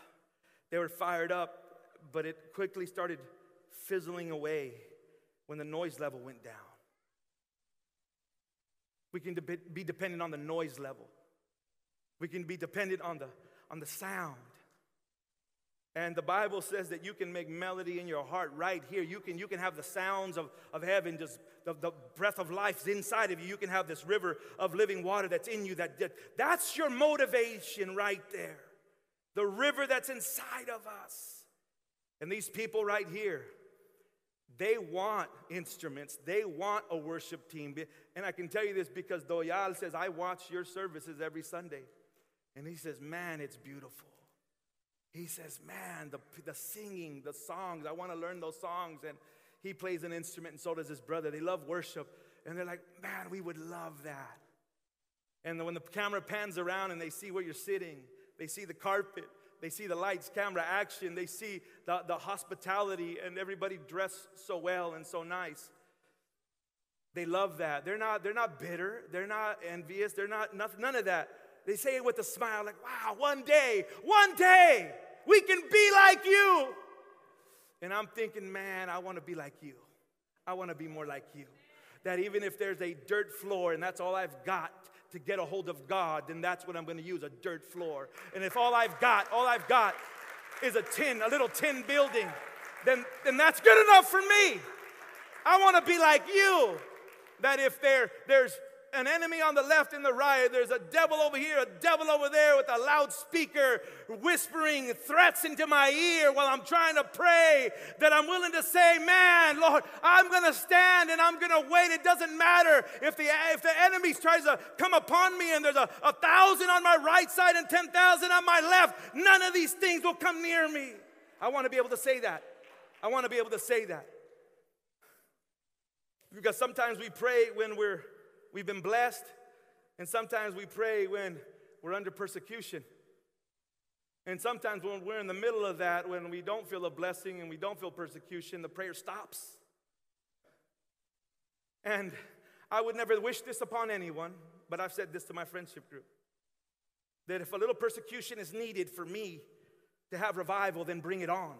But it quickly started fizzling away when the noise level went down. We can be dependent on the noise level. We can be dependent on the sound. And the Bible says that you can make melody in your heart right here. You can have the sounds of heaven, just the breath of life is inside of you. You can have this river of living water that's in you. That's your motivation right there. The river that's inside of us. And these people right here, they want instruments. They want a worship team. And I can tell you this because Doyal says, I watch your services every Sunday. And he says, man, it's beautiful. He says, man, the singing, the songs, I want to learn those songs. And he plays an instrument, and so does his brother. They love worship. And they're like, man, we would love that. And when the camera pans around and they see where you're sitting, they see the carpet, they see the lights, camera, action, they see the hospitality and everybody dressed so well and so nice. They love that. They're not bitter. They're not envious. They're not none of that. They say it with a smile like, wow, one day, we can be like you. And I'm thinking, man, I want to be like you. I want to be more like you. That even if there's a dirt floor and that's all I've got to get a hold of God, then that's what I'm going to use, a dirt floor. And if all I've got is a little tin building, then that's good enough for me. I want to be like you. That if there's an enemy on the left and the right. There's a devil over here, a devil over there with a loudspeaker whispering threats into my ear while I'm trying to pray, that I'm willing to say, man, Lord, I'm going to stand and I'm going to wait. It doesn't matter if the enemy tries to come upon me and there's 1,000 on my right side and 10,000 on my left. None of these things will come near me. I want to be able to say that. I want to be able to say that. Because sometimes we pray when we've been blessed, and sometimes we pray when we're under persecution. And sometimes when we're in the middle of that, when we don't feel a blessing and we don't feel persecution, the prayer stops. And I would never wish this upon anyone, but I've said this to my friendship group, that if a little persecution is needed for me to have revival, then bring it on.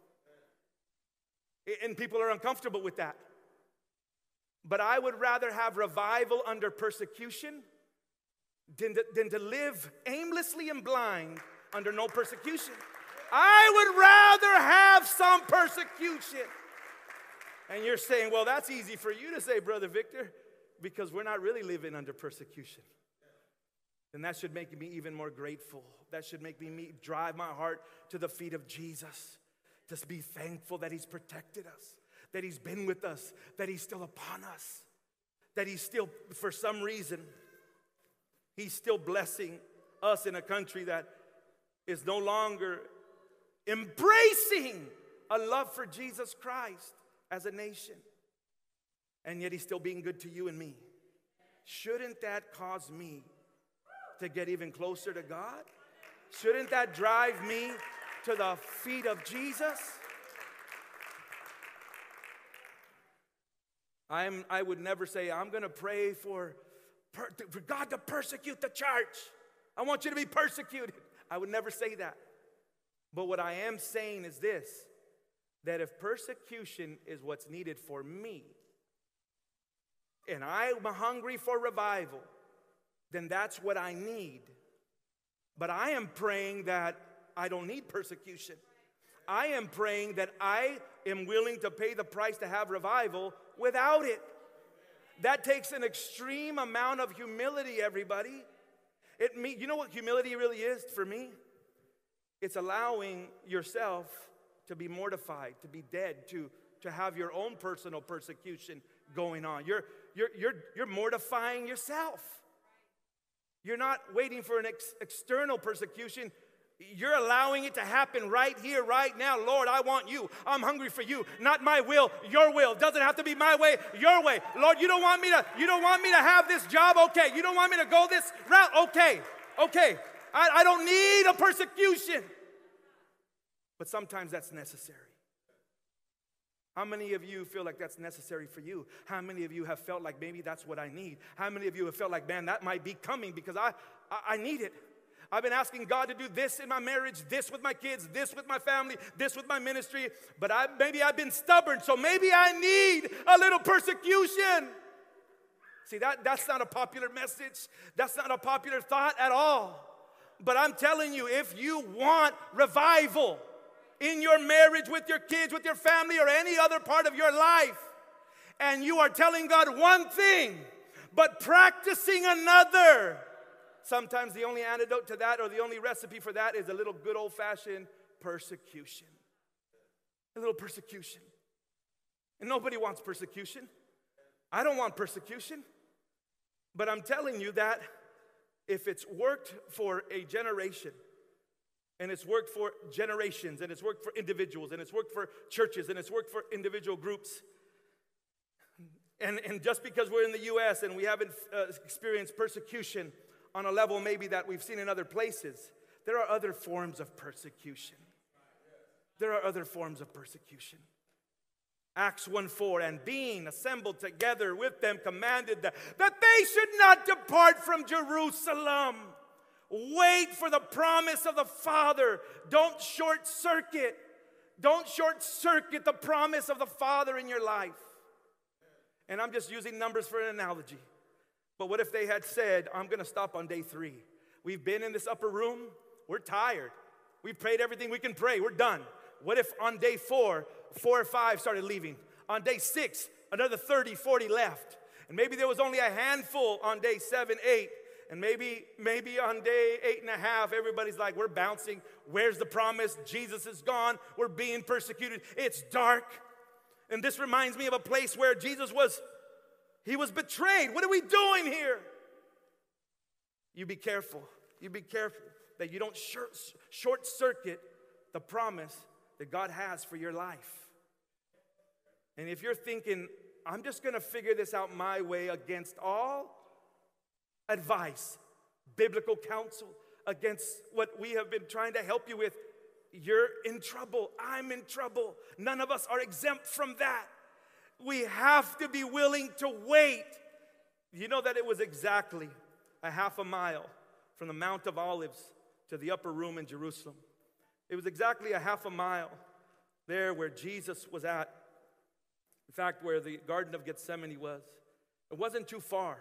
And people are uncomfortable with that. But I would rather have revival under persecution than to live aimlessly and blind under no persecution. I would rather have some persecution. And you're saying, well, that's easy for you to say, Brother Victor, because we're not really living under persecution. And that should make me even more grateful. That should make me drive my heart to the feet of Jesus. Just be thankful that He's protected us, that He's been with us, that He's still upon us, that He's still, for some reason, He's still blessing us in a country that is no longer embracing a love for Jesus Christ as a nation. And yet He's still being good to you and me. Shouldn't that cause me to get even closer to God? Shouldn't that drive me to the feet of Jesus? I would never say, I'm going to pray for God to persecute the church. I want you to be persecuted. I would never say that. But what I am saying is this, that if persecution is what's needed for me, and I'm hungry for revival, then that's what I need. But I am praying that I don't need persecution. I am praying that I am willing to pay the price to have revival without it. That takes an extreme amount of humility, everybody. You know what humility really is for me? It's allowing yourself to be mortified, to be dead, to have your own personal persecution going on. You're mortifying yourself. You're not waiting for an external persecution. You're allowing it to happen right here, right now. Lord, I want you. I'm hungry for you. Not my will, your will. Doesn't have to be my way, your way. Lord, you don't want me to have this job? Okay. You don't want me to go this route? Okay. I don't need a persecution. But sometimes that's necessary. How many of you feel like that's necessary for you? How many of you have felt like maybe that's what I need? How many of you have felt like, man, that might be coming because I need it? I've been asking God to do this in my marriage, this with my kids, this with my family, this with my ministry, but maybe I've been stubborn, so maybe I need a little persecution. See, that's not a popular message. That's not a popular thought at all. But I'm telling you, if you want revival in your marriage, with your kids, with your family, or any other part of your life, and you are telling God one thing, but practicing another, sometimes the only antidote to that, or the only recipe for that, is a little good old-fashioned persecution. A little persecution. And nobody wants persecution. I don't want persecution. But I'm telling you that if it's worked for a generation, and it's worked for generations, and it's worked for individuals, and it's worked for churches, and it's worked for individual groups, and just because we're in the U.S. and we haven't experienced persecution on a level maybe that we've seen in other places, there are other forms of persecution. There are other forms of persecution. Acts 1:4, and being assembled together with them, commanded that they should not depart from Jerusalem. Wait for the promise of the Father. Don't short circuit the promise of the Father in your life. And I'm just using numbers for an analogy. But what if they had said, I'm going to stop on day 3. We've been in this upper room. We're tired. We've prayed everything we can pray. We're done. What if on day 4 or 5 started leaving? On day 6, another 30, 40 left. And maybe there was only a handful on day 7, 8. And maybe on day 8.5, everybody's like, we're bouncing. Where's the promise? Jesus is gone. We're being persecuted. It's dark. And this reminds me of a place where Jesus was betrayed. What are we doing here? You be careful. You be careful that you don't short circuit the promise that God has for your life. And if you're thinking, I'm just going to figure this out my way against all advice, biblical counsel, against what we have been trying to help you with, you're in trouble. I'm in trouble. None of us are exempt from that. We have to be willing to wait. You know that it was exactly a half a mile from the Mount of Olives to the upper room in Jerusalem. It was exactly a half a mile there where Jesus was at. In fact, where the Garden of Gethsemane was. It wasn't too far.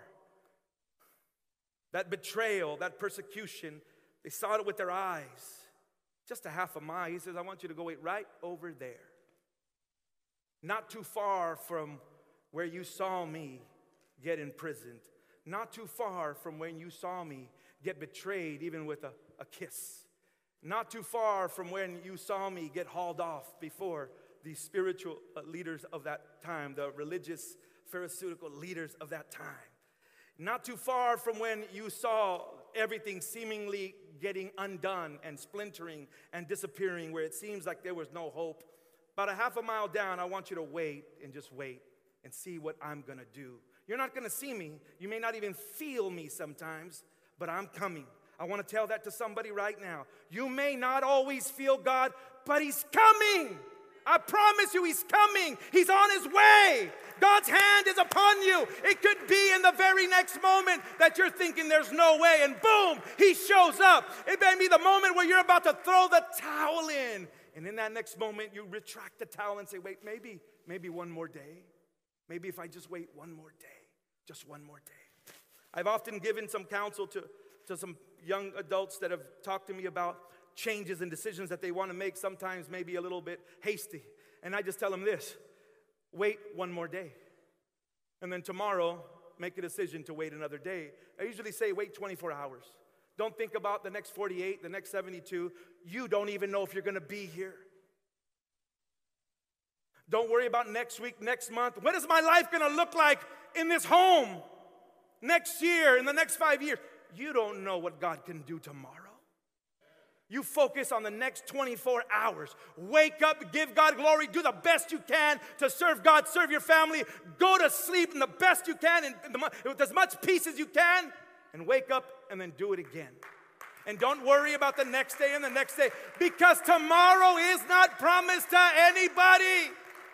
That betrayal, that persecution, they saw it with their eyes. Just a half a mile. He says, I want you to go wait right over there. Not too far from where you saw me get imprisoned. Not too far from when you saw me get betrayed, even with a kiss. Not too far from when you saw me get hauled off before the spiritual leaders of that time, the religious, pharisaical leaders of that time. Not too far from when you saw everything seemingly getting undone and splintering and disappearing, where it seems like there was no hope. About a half a mile down, I want you to wait and just wait and see what I'm going to do. You're not going to see me. You may not even feel me sometimes, but I'm coming. I want to tell that to somebody right now. You may not always feel God, but He's coming. I promise you, He's coming. He's on His way. God's hand is upon you. It could be in the very next moment that you're thinking there's no way, and boom, He shows up. It may be the moment where you're about to throw the towel in. And in that next moment, you retract the towel and say, wait, maybe one more day. Maybe if I just wait one more day, just one more day. I've often given some counsel to some young adults that have talked to me about changes and decisions that they want to make, sometimes maybe a little bit hasty. And I just tell them this, wait one more day. And then tomorrow, make a decision to wait another day. I usually say wait 24 hours. Don't think about the next 48, the next 72. You don't even know if you're going to be here. Don't worry about next week, next month. What is my life going to look like in this home next year, in the next 5 years? You don't know what God can do tomorrow. You focus on the next 24 hours. Wake up, give God glory, do the best you can to serve God, serve your family. Go to sleep in the best you can, and with as much peace as you can, and wake up and then do it again. And don't worry about the next day and the next day, because tomorrow is not promised to anybody.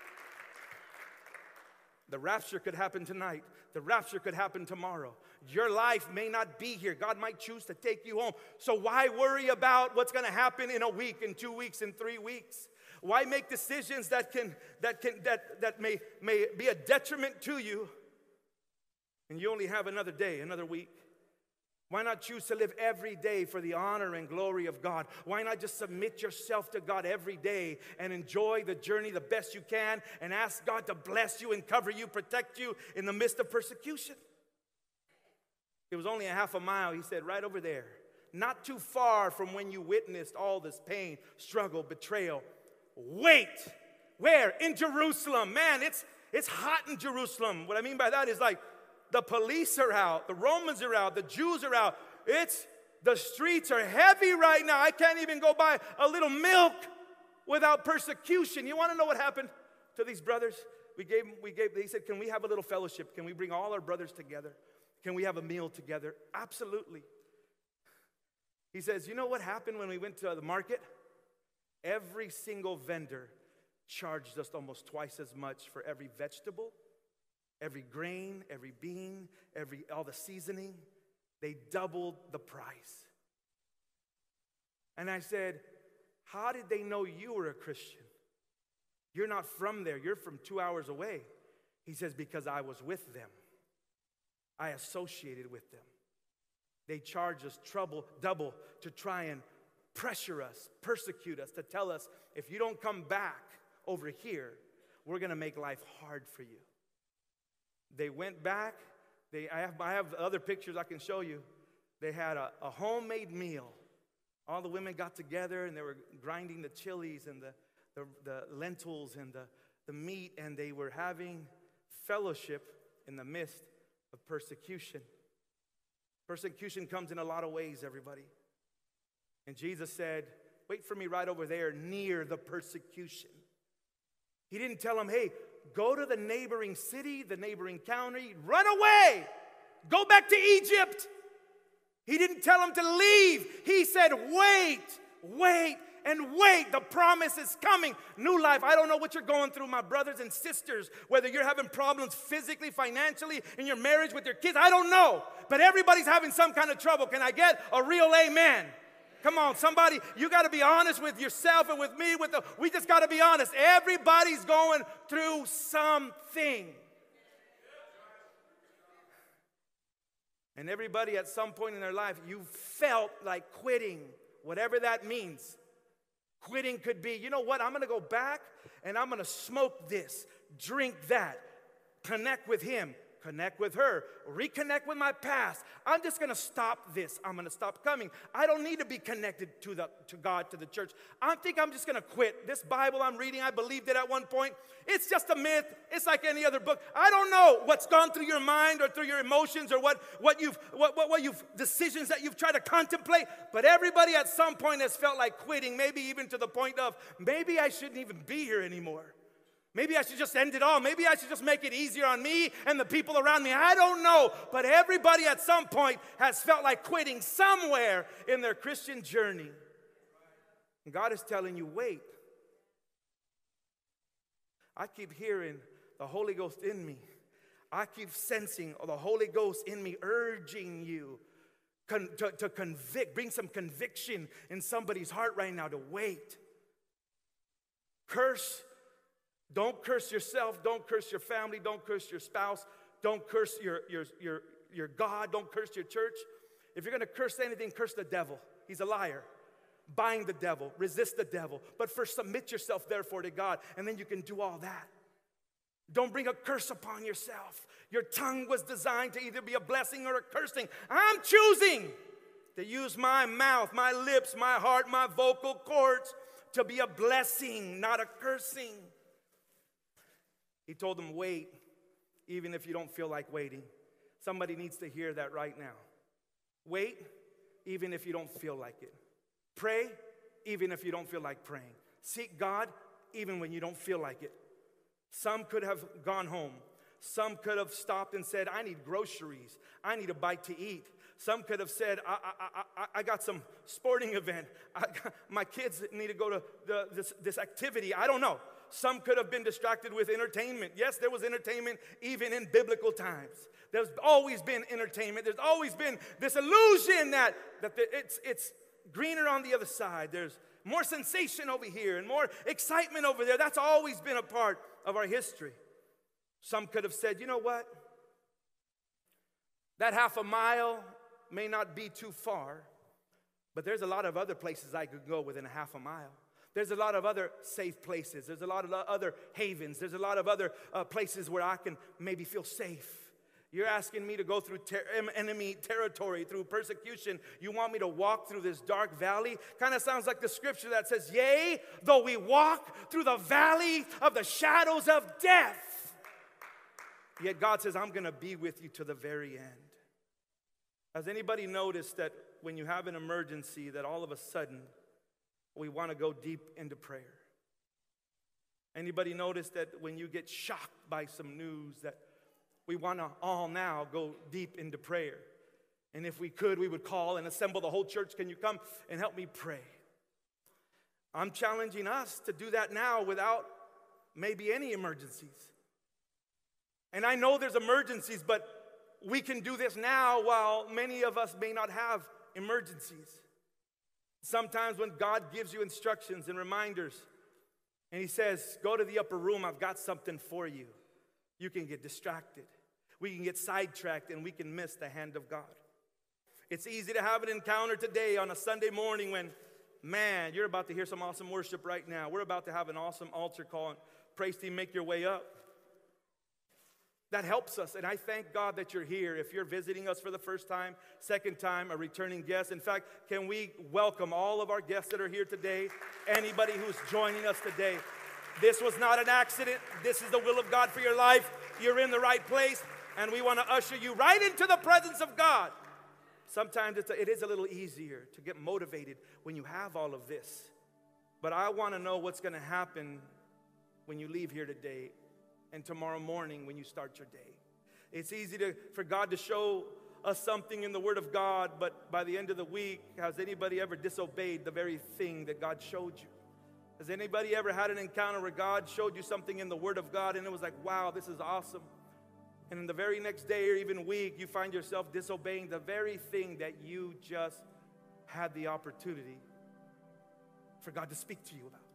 The rapture could happen tonight. The rapture could happen tomorrow. Your life may not be here. God might choose to take you home. So why worry about what's going to happen in a week, in 2 weeks, in 3 weeks? Why make decisions that may be a detriment to you, and you only have another day, another week? Why not choose to live every day for the honor and glory of God? Why not just submit yourself to God every day and enjoy the journey the best you can and ask God to bless you and cover you, protect you in the midst of persecution? It was only a half a mile, he said, right over there. Not too far from when you witnessed all this pain, struggle, betrayal. Wait. Where? In Jerusalem. Man, it's hot in Jerusalem. What I mean by that is like, the police are out, the Romans are out, the Jews are out. The streets are heavy right now. I can't even go buy a little milk without persecution. You want to know what happened to these brothers? They said, can we have a little fellowship? Can we bring all our brothers together? Can we have a meal together? Absolutely. He says, you know what happened when we went to the market? Every single vendor charged us almost twice as much for every vegetable, every grain, every bean, all the seasoning. They doubled the price. And I said, how did they know you were a Christian? You're not from there. You're from 2 hours away. He says, because I was with them. I associated with them. They charge us double to try and pressure us, persecute us, to tell us, if you don't come back over here, we're going to make life hard for you. They went back. I have other pictures I can show you. They had a homemade meal. All the women got together and they were grinding the chilies and the lentils and the meat, and they were having fellowship in the midst of persecution. Persecution comes in a lot of ways, everybody. And Jesus said, wait for me right over there near the persecution. He didn't tell them, hey, go to the neighboring city, the neighboring county, run away, go back to Egypt. He didn't tell them to leave. He said, wait, and wait. The promise is coming. New life. I don't know what you're going through, my brothers and sisters, whether you're having problems physically, financially, in your marriage with your kids. I don't know. But everybody's having some kind of trouble. Can I get a real amen? Come on, somebody, you got to be honest with yourself and with me. We just got to be honest. Everybody's going through something. And everybody at some point in their life, you felt like quitting, whatever that means. Quitting could be, you know what, I'm going to go back and I'm going to smoke this, drink that, connect with him, connect with her, reconnect with my past. I'm just going to stop this. I'm going to stop coming. I don't need to be connected to God, to the church. I think I'm just going to quit. This Bible I'm reading, I believed it at one point. It's just a myth. It's like any other book. I don't know what's gone through your mind or through your emotions or what you've decisions that you've tried to contemplate. But everybody at some point has felt like quitting, maybe even to the point of, maybe I shouldn't even be here anymore. Maybe I should just end it all. Maybe I should just make it easier on me and the people around me. I don't know. But everybody at some point has felt like quitting somewhere in their Christian journey. And God is telling you, wait. I keep hearing the Holy Ghost in me. I keep sensing the Holy Ghost in me urging you to convict, bring some conviction in somebody's heart right now to wait. Curse. Don't curse yourself. Don't curse your family. Don't curse your spouse. Don't curse your God. Don't curse your church. If you're going to curse anything, curse the devil. He's a liar. Bind the devil. Resist the devil. But first submit yourself, therefore, to God, and then you can do all that. Don't bring a curse upon yourself. Your tongue was designed to either be a blessing or a cursing. I'm choosing to use my mouth, my lips, my heart, my vocal cords to be a blessing, not a cursing. He told them, wait, even if you don't feel like waiting. Somebody needs to hear that right now. Wait, even if you don't feel like it. Pray, even if you don't feel like praying. Seek God, even when you don't feel like it. Some could have gone home. Some could have stopped and said, I need groceries. I need a bite to eat. Some could have said, I got some sporting event. My kids need to go to this activity. I don't know. Some could have been distracted with entertainment. Yes, there was entertainment even in biblical times. There's always been entertainment. There's always been this illusion that it's greener on the other side. There's more sensation over here and more excitement over there. That's always been a part of our history. Some could have said, you know what? That half a mile may not be too far, but there's a lot of other places I could go within a half a mile. There's a lot of other safe places. There's a lot of other havens. There's a lot of other places where I can maybe feel safe. You're asking me to go through enemy territory, through persecution. You want me to walk through this dark valley? Kind of sounds like the scripture that says, yea, though we walk through the valley of the shadows of death. Yet God says, I'm going to be with you to the very end. Has anybody noticed that when you have an emergency, that all of a sudden, we want to go deep into prayer? Anybody notice that when you get shocked by some news that we want to all now go deep into prayer? And if we could, we would call and assemble the whole church. Can you come and help me pray? I'm challenging us to do that now without maybe any emergencies. And I know there's emergencies, but we can do this now while many of us may not have emergencies. Sometimes when God gives you instructions and reminders, and he says, go to the upper room, I've got something for you, you can get distracted. We can get sidetracked and we can miss the hand of God. It's easy to have an encounter today on a Sunday morning when, man, you're about to hear some awesome worship right now. We're about to have an awesome altar call. And praise team, make your way up. That helps us, and I thank God that you're here. If you're visiting us for the first time, second time, a returning guest. In fact, can we welcome all of our guests that are here today, anybody who's joining us today. This was not an accident. This is the will of God for your life. You're in the right place, and we want to usher you right into the presence of God. Sometimes it is a little easier to get motivated when you have all of this. But I want to know what's going to happen when you leave here today and tomorrow morning when you start your day. It's easy for God to show us something in the Word of God, but by the end of the week, has anybody ever disobeyed the very thing that God showed you? Has anybody ever had an encounter where God showed you something in the Word of God and it was like, wow, this is awesome? And in the very next day or even week, you find yourself disobeying the very thing that you just had the opportunity for God to speak to you about.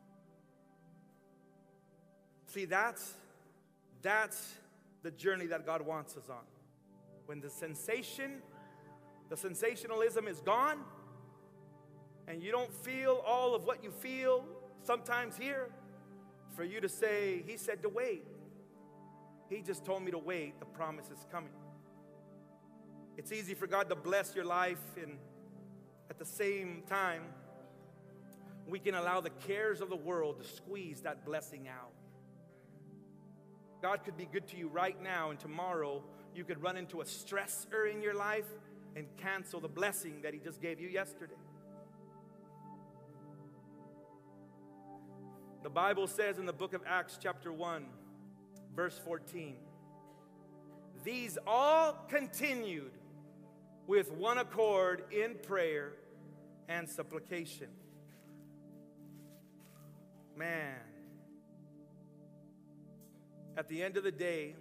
See, that's the journey that God wants us on. When the sensationalism is gone, and you don't feel all of what you feel sometimes here, for you to say, He said to wait. He just told me to wait. The promise is coming. It's easy for God to bless your life, and at the same time, we can allow the cares of the world to squeeze that blessing out. God could be good to you right now, and tomorrow you could run into a stressor in your life and cancel the blessing that He just gave you yesterday. The Bible says in the book of Acts chapter 1, verse 14, these all continued with one accord in prayer and supplication. Man. At the end of the day,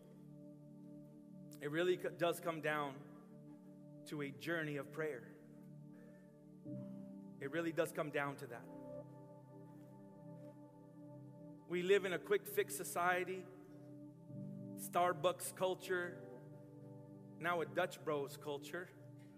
it really does come down to a journey of prayer. It really does come down to that. We live in a quick fix society, Starbucks culture, now a Dutch Bros culture.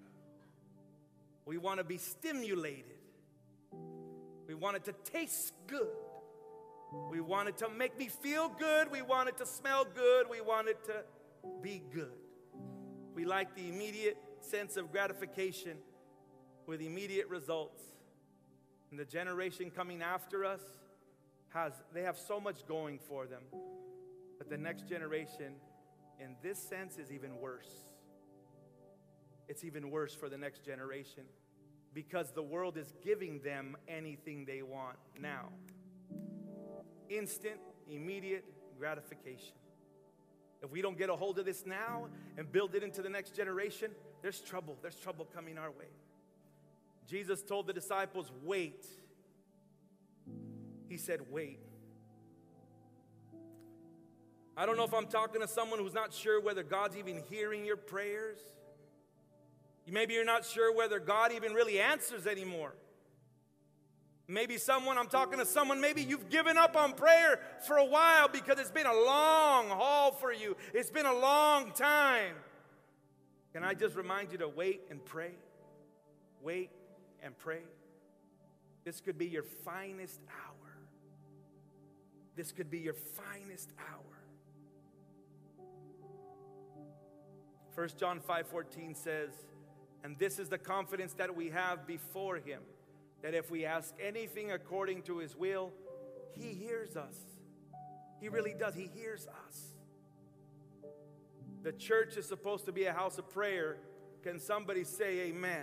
We want to be stimulated. We want it to taste good. We want it to make me feel good. We want it to smell good. We want it to be good. We like the immediate sense of gratification with immediate results. And the generation coming after us they have so much going for them. But the next generation, in this sense, is even worse. It's even worse for the next generation because the world is giving them anything they want now. Instant, immediate gratification. If we don't get a hold of this now and build it into the next generation, there's trouble. There's trouble coming our way. Jesus told the disciples, wait. He said, wait. I don't know if I'm talking to someone who's not sure whether God's even hearing your prayers. Maybe you're not sure whether God even really answers anymore. Maybe I'm talking to someone, maybe you've given up on prayer for a while because it's been a long haul for you. It's been a long time. Can I just remind you to wait and pray? Wait and pray. This could be your finest hour. This could be your finest hour. 1 John 5:14 says, and this is the confidence that we have before Him, that if we ask anything according to His will, He hears us. He really does. He hears us. The church is supposed to be a house of prayer. Can somebody say amen?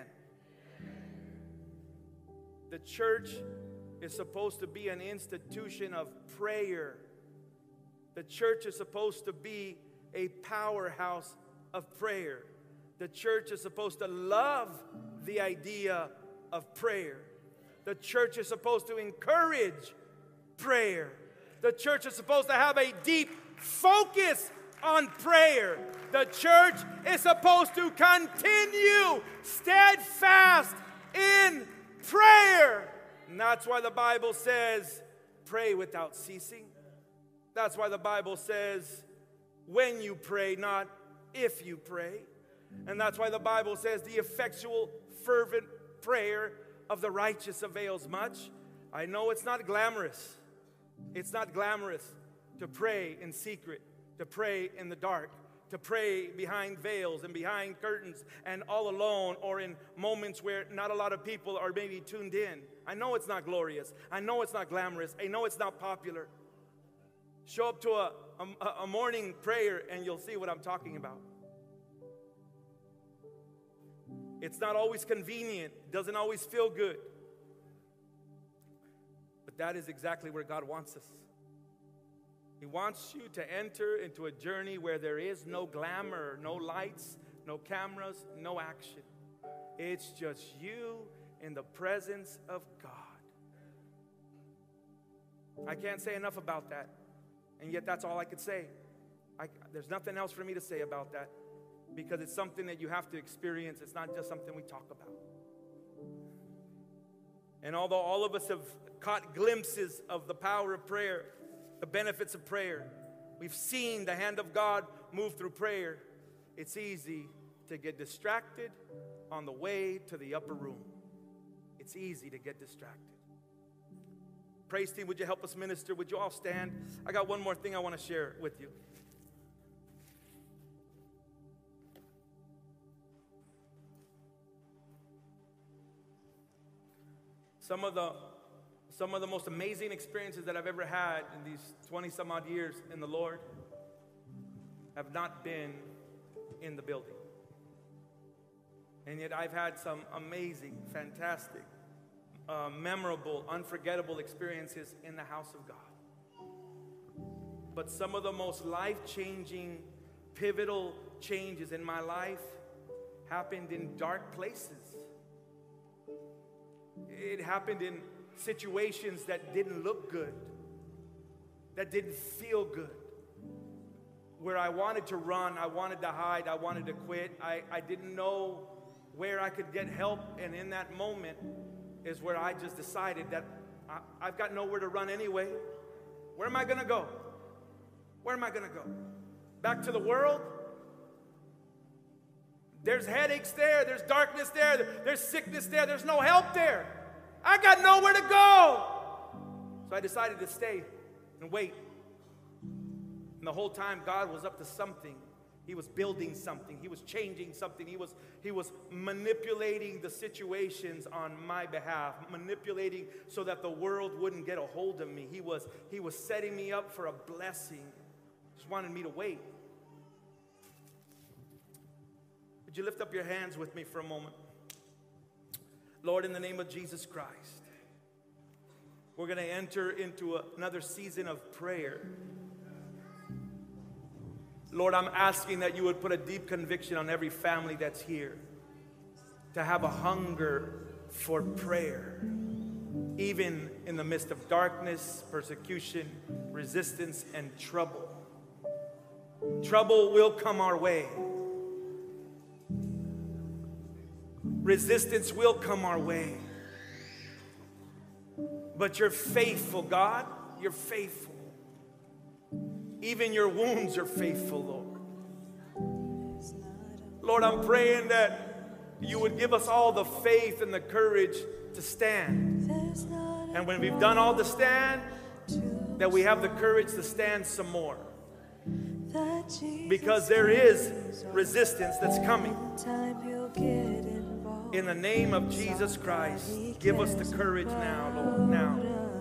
The church is supposed to be an institution of prayer. The church is supposed to be a powerhouse of prayer. The church is supposed to love the idea of prayer. The church is supposed to encourage prayer. The church is supposed to have a deep focus on prayer. The church is supposed to continue steadfast in prayer. And that's why the Bible says, pray without ceasing. That's why the Bible says, when you pray, not if you pray. And that's why the Bible says, the effectual, fervent prayer of the righteous avails much. I know it's not glamorous. It's not glamorous to pray in secret to pray in the dark, to pray behind veils and behind curtains and all alone, or in moments where not a lot of people are maybe tuned in. I know it's not glorious. I know it's not glamorous. I know it's not popular. Show up to a morning prayer and you'll see what I'm talking about. It's not always convenient. Doesn't always feel good. But that is exactly where God wants us. He wants you to enter into a journey where there is no glamour, no lights, no cameras, no action. It's just you in the presence of God. I can't say enough about that. And yet that's all I could say. There's nothing else for me to say about that, because it's something that you have to experience. It's not just something we talk about. And although all of us have caught glimpses of the power of prayer, the benefits of prayer, we've seen the hand of God move through prayer, it's easy to get distracted on the way to the upper room. It's easy to get distracted. Praise team, would you help us minister? Would you all stand? I got one more thing I want to share with you. Some of the most amazing experiences that I've ever had in these 20 some odd years in the Lord have not been in the building. And yet I've had some amazing, fantastic, memorable, unforgettable experiences in the house of God. But some of the most life-changing, pivotal changes in my life happened in dark places. It happened in situations that didn't look good, that didn't feel good, where I wanted to run, I wanted to hide, I wanted to quit. I didn't know where I could get help, and in that moment is where I just decided that I've got nowhere to run anyway. Where am I going to go? Where am I going to go? Back to the world? There's headaches there, there's darkness there, there's sickness there, there's no help there. I got nowhere to go. So I decided to stay and wait. And the whole time God was up to something. He was building something. He was changing something. He was manipulating the situations on my behalf, manipulating so that the world wouldn't get a hold of me. He was setting me up for a blessing. Just wanted me to wait. Would you lift up your hands with me for a moment? Lord, in the name of Jesus Christ, we're going to enter into another season of prayer. Lord, I'm asking that you would put a deep conviction on every family that's here to have a hunger for prayer, even in the midst of darkness, persecution, resistance, and trouble. Trouble will come our way. Resistance will come our way. But you're faithful, God. You're faithful. Even your wounds are faithful, Lord. Lord, I'm praying that you would give us all the faith and the courage to stand. And when we've done all the stand, that we have the courage to stand some more. Because there is resistance that's coming. In the name of Jesus Christ, give us the courage now, Lord. Now.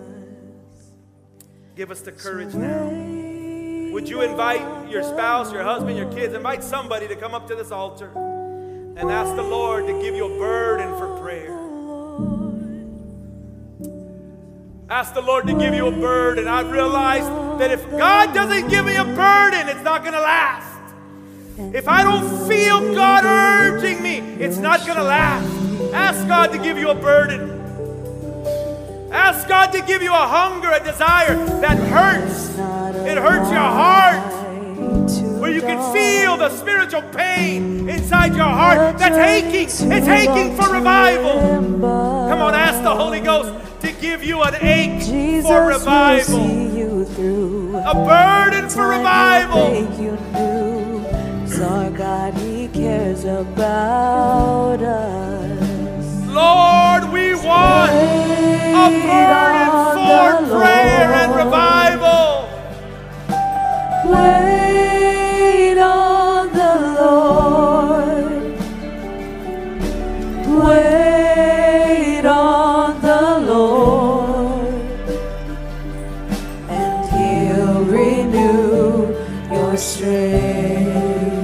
Give us the courage now. Would you invite your spouse, your husband, your kids, invite somebody to come up to this altar and ask the Lord to give you a burden for prayer. Ask the Lord to give you a burden. I've realized that if God doesn't give me a burden, it's not going to last. If I don't feel God urging me, it's not going to last. Ask God to give you a burden. Ask God to give you a hunger, a desire that hurts. It hurts your heart. Where you can feel the spiritual pain inside your heart that's aching. It's aching for revival. Come on, ask the Holy Ghost to give you an ache for revival. A burden for revival. Our God, He cares about us. Lord, we want a burden for prayer and revival. Wait praise.